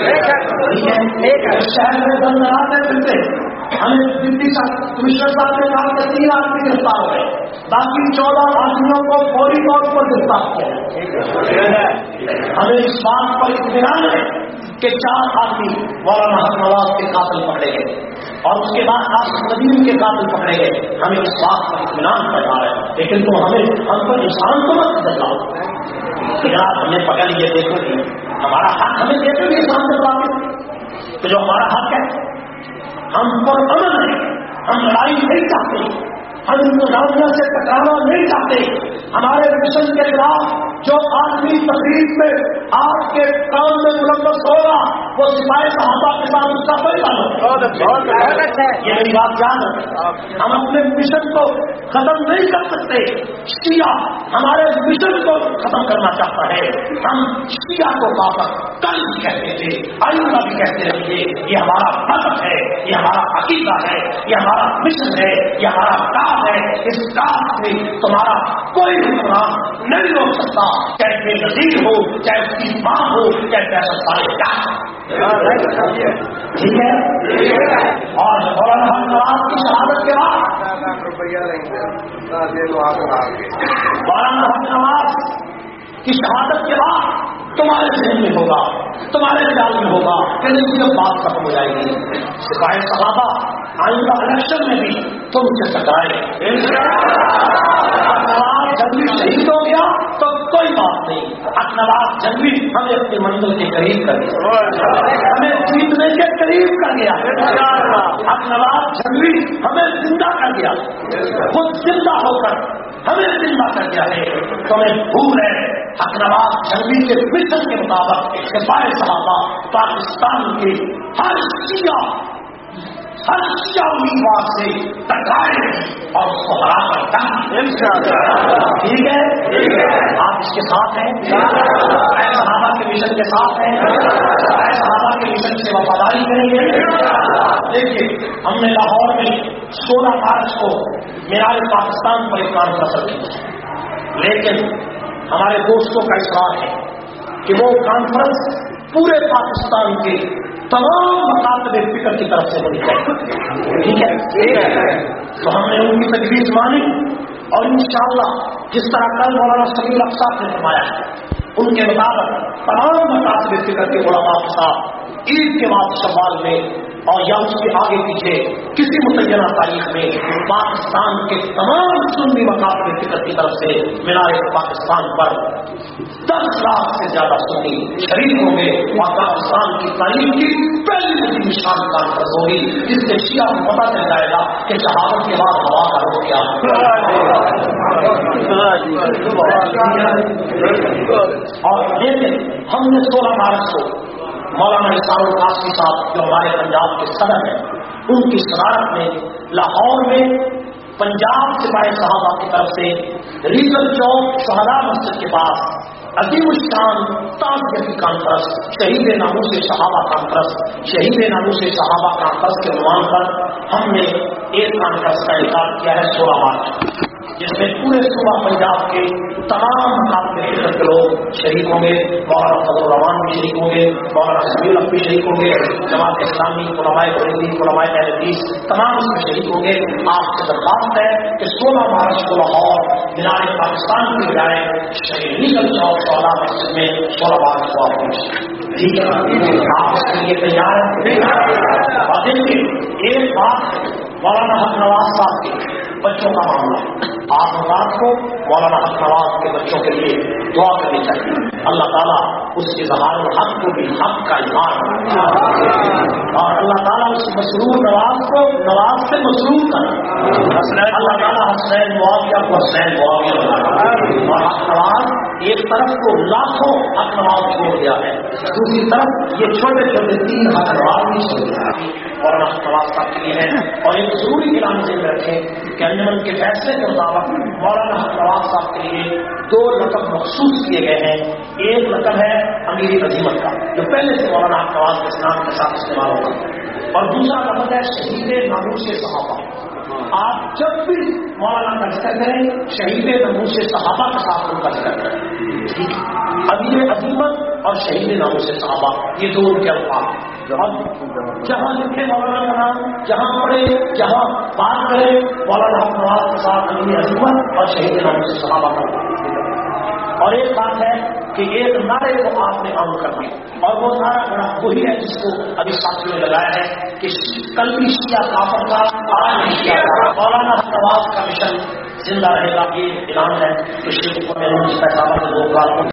شہر میں بندرات پھرتے ہمیں ڈپٹی کمشنر صاحب نے کہا کہ تین آدمی گرفتار ہو گئے, باقی چودہ آدمیوں کو فوری طور پر گرفتار کیا جائے. ہمیں اس بات پر اطمینان ہے کہ چار آدمی مولانا حق نواز کے قاتل پکڑے گئے اور اس کے بعد آصف ندیم کے قاتل پکڑے گئے. ہمیں اس بات پر اطمینان پیدا ہے, لیکن تو ہمیں ہم پر انسان کو مت بدلاؤ. آپ ہمیں پکڑ لیے, دیکھو گی ہمارا حق ہمیں دیکھو گے انسان سے بات کہ جو ہمارا حق ہے, ہم پر امن ہے, ہم لڑائی نہیں چاہتے, ہم انتظامیہ سے ٹکرانا نہیں چاہتے. ہمارے مشن کے خلاف جو آدمی تقریب میں آپ کے کام میں ملوث ہوگا وہ سپاہی صحابہ کے ساتھ اس کا کوئی تعلق ہے. یہ میری بات یاد ہے. ہم اپنے مشن کو ختم نہیں کر سکتے. شیعہ ہمارے مشن کو ختم کرنا چاہتا ہے. ہم شیعہ کو واپس کل بھی کہتے تھے, آئندہ بھی کہتے رہیں گے, یہ ہمارا مذہب ہے, یہ ہمارا عقیدہ ہے, یہ ہمارا مشن ہے, یہ ہمارا کام ہے. اس کام سے تمہارا کوئی حکمران نہیں روک سکتا, چاہے بے نظیر ہو, چاہے اس کی ماں ہو, چاہے پیسہ سارے کیا. ٹھیک ہے. اور مولانا حق نواز کی شہادت کے بعد مولانا حق نواز کی شہادت کے بعد تمہارے ذہن میں ہوگا, تمہارے خیال میں ہوگا کہ نہیں جب بات ختم ہو جائے گی. سپاہی صحابہ آئندہ الیکشن میں بھی تم سے ٹکرائے. نواز جنگی شہید ہو گیا تو کوئی بات نہیں, حق نواز جنگی ہمیں اپنی منزل کے قریب کر گیا, ہمیں جیتنے کے قریب کر گیا. حق نواز جنگی ہمیں زندہ کر گیا, خود زندہ ہو کر ہمیں زندہ کر گیا ہے. تمہیں بھول ہے حق نواز جنگی کے مشن کے مطابق سپاہی صحابہ پاکستان کے ہر شیعہ ہر شیعہ امیدوار سے ٹکرائے اور اس کو ہرا کر ٹھیک ہے. آپ اس کے ساتھ ہیں, صحابہ کے مشن کے ساتھ ہیں, صحابہ کے مشن سے وفاداری کریں گے. دیکھیے, ہم نے لاہور میں سولہ مارچ کو مینار پاکستان پر ایک کانفرنس رکھی, لیکن ہمارے دوستوں کا اصرار ہے کہ وہ کانفرنس پورے پاکستان کے تمام مکاتب فکر کی طرف سے ہونی چاہیے. ٹھیک ہے. تو ہم نے ان کی تجویز مانی اور انشاءاللہ جس طرح کل مولانا سمیع افسا نے فرمایا ان کے مطابق تمام مکاتب فکر کے علماء کے ساتھ عید کے بعد شوال میں اور یا اس کے آگے پیچھے کسی متعینہ تاریخ میں پاکستان کے تمام سنی مکاتب فکر کی طرف سے مینار پاکستان پر دس لاکھ سے زیادہ سنی شریک ہوں گے اور پاکستان کی تعلیم کی پہلی بڑی نشان کانفرنس ہوگی, جس سے شیعہ کو پتہ چل جائے گا کہ شہادت کے بعد ہوا کا ہو گیا. اور لیکن ہم نے سولہ مارچ کو مولانا اسحاق القاسمی صاحب جو ہمارے پنجاب کے صدر ہیں, ان کی صدارت میں لاہور میں پنجاب سپاہی صحابہ کی طرف سے ریگل چوک شہداء مسجد کے پاس عظیم الشان تعزیتی کانفرنس, شہید ناموس صحابہ کانفرنس, شہید ناموس صحابہ کانفرنس کے عنوان پر ہم نے ایک کانفرنس کا انعقاد کیا ہے سولہ مارچ. جس میں پورے صوبہ پنجاب کے تمام مقام کے لوگ شریک ہوں گے. مولانا فضل الرحمان بھی شریک ہوں گے, مولانا سمیع الحق بھی شریک ہوں گے, جماعت اسلامی, علماء بریلوی, علماء اہل حدیث تمام اس میں شریک ہوں گے. آپ سے درخواست ہے کہ سولہ مارچ کو لاہور مینار پاکستان کی بجائے شہید لیگل چوک شعلہ مسجد میں سولہ مارچ کو آپ پہنچیں. ٹھیک ہے, آپ اس کے لیے تیار ہیں. اور دیکھیے ایک بات مولانا حق نواز صاحب کے بچوں کا معاملہ, آپ رات کو مولانا حق نواز کے بچوں کے لیے دعا کرنی چاہیے. اللہ تعالیٰ اس اظہار الحق کو بھی حق کا اظہار, اور اللہ تعالیٰ اس مسرور نواز کو نواز سے مسرور کر. اللہ تعالیٰ حسین معاویہ کو حسین معاویہ بنا, اور حق نواز ایک طرف کو لاکھوں حق نواز چھوڑ دیا ہے, دوسری طرف یہ چھوٹے چھوٹے تین حق نواز بھی چھوڑ دیا ہے. اور حق نواز صاحب کے لیے ہے. اور ایک ضروری اعلان ذہن میں رکھیں کہ انجمن کے فیصلے کے مطابق مولانا حق نواز صاحب کے لیے دو لقب مخصوص کیے گئے ہیں. ایک لقب ہے امیر عظیمت کا, جو پہلے سے مولانا حق نواز کے اسلام کے ساتھ استعمال ہوتا ہے, اور دوسرا لقب ہے شہید ناموس صحابہ. آپ جب بھی مولانا کا ذکر کریں شہید ناموس صحابہ کے ساتھ ان کا ذکر کریں. امیر عظیمت اور شہید ناموس صحابہ یہ دو ان کے الفاظ ہیں. جہاں لکھے مولانا کا نام, جہاں پڑھے, جہاں بات کرے مولانا حق نواز کے ساتھ امیر عظیمت اور شہید ناموس صحابہ کا. اور ایک بات ہے کہ ایک نعرے کو آپ نے عام کر دیا, اور وہ نعرہ بڑا وہی ہے جس کو ابھی ساتھیوں نے لگایا ہے کہ کل بھی شیعہ کافر کا, آج بھی شیعہ کا. مولانا حق نواز کا مشن زندہ رہے گا, یہ اعلان ہے. تو شیخ کو میں نے اس پیغام کے دو بار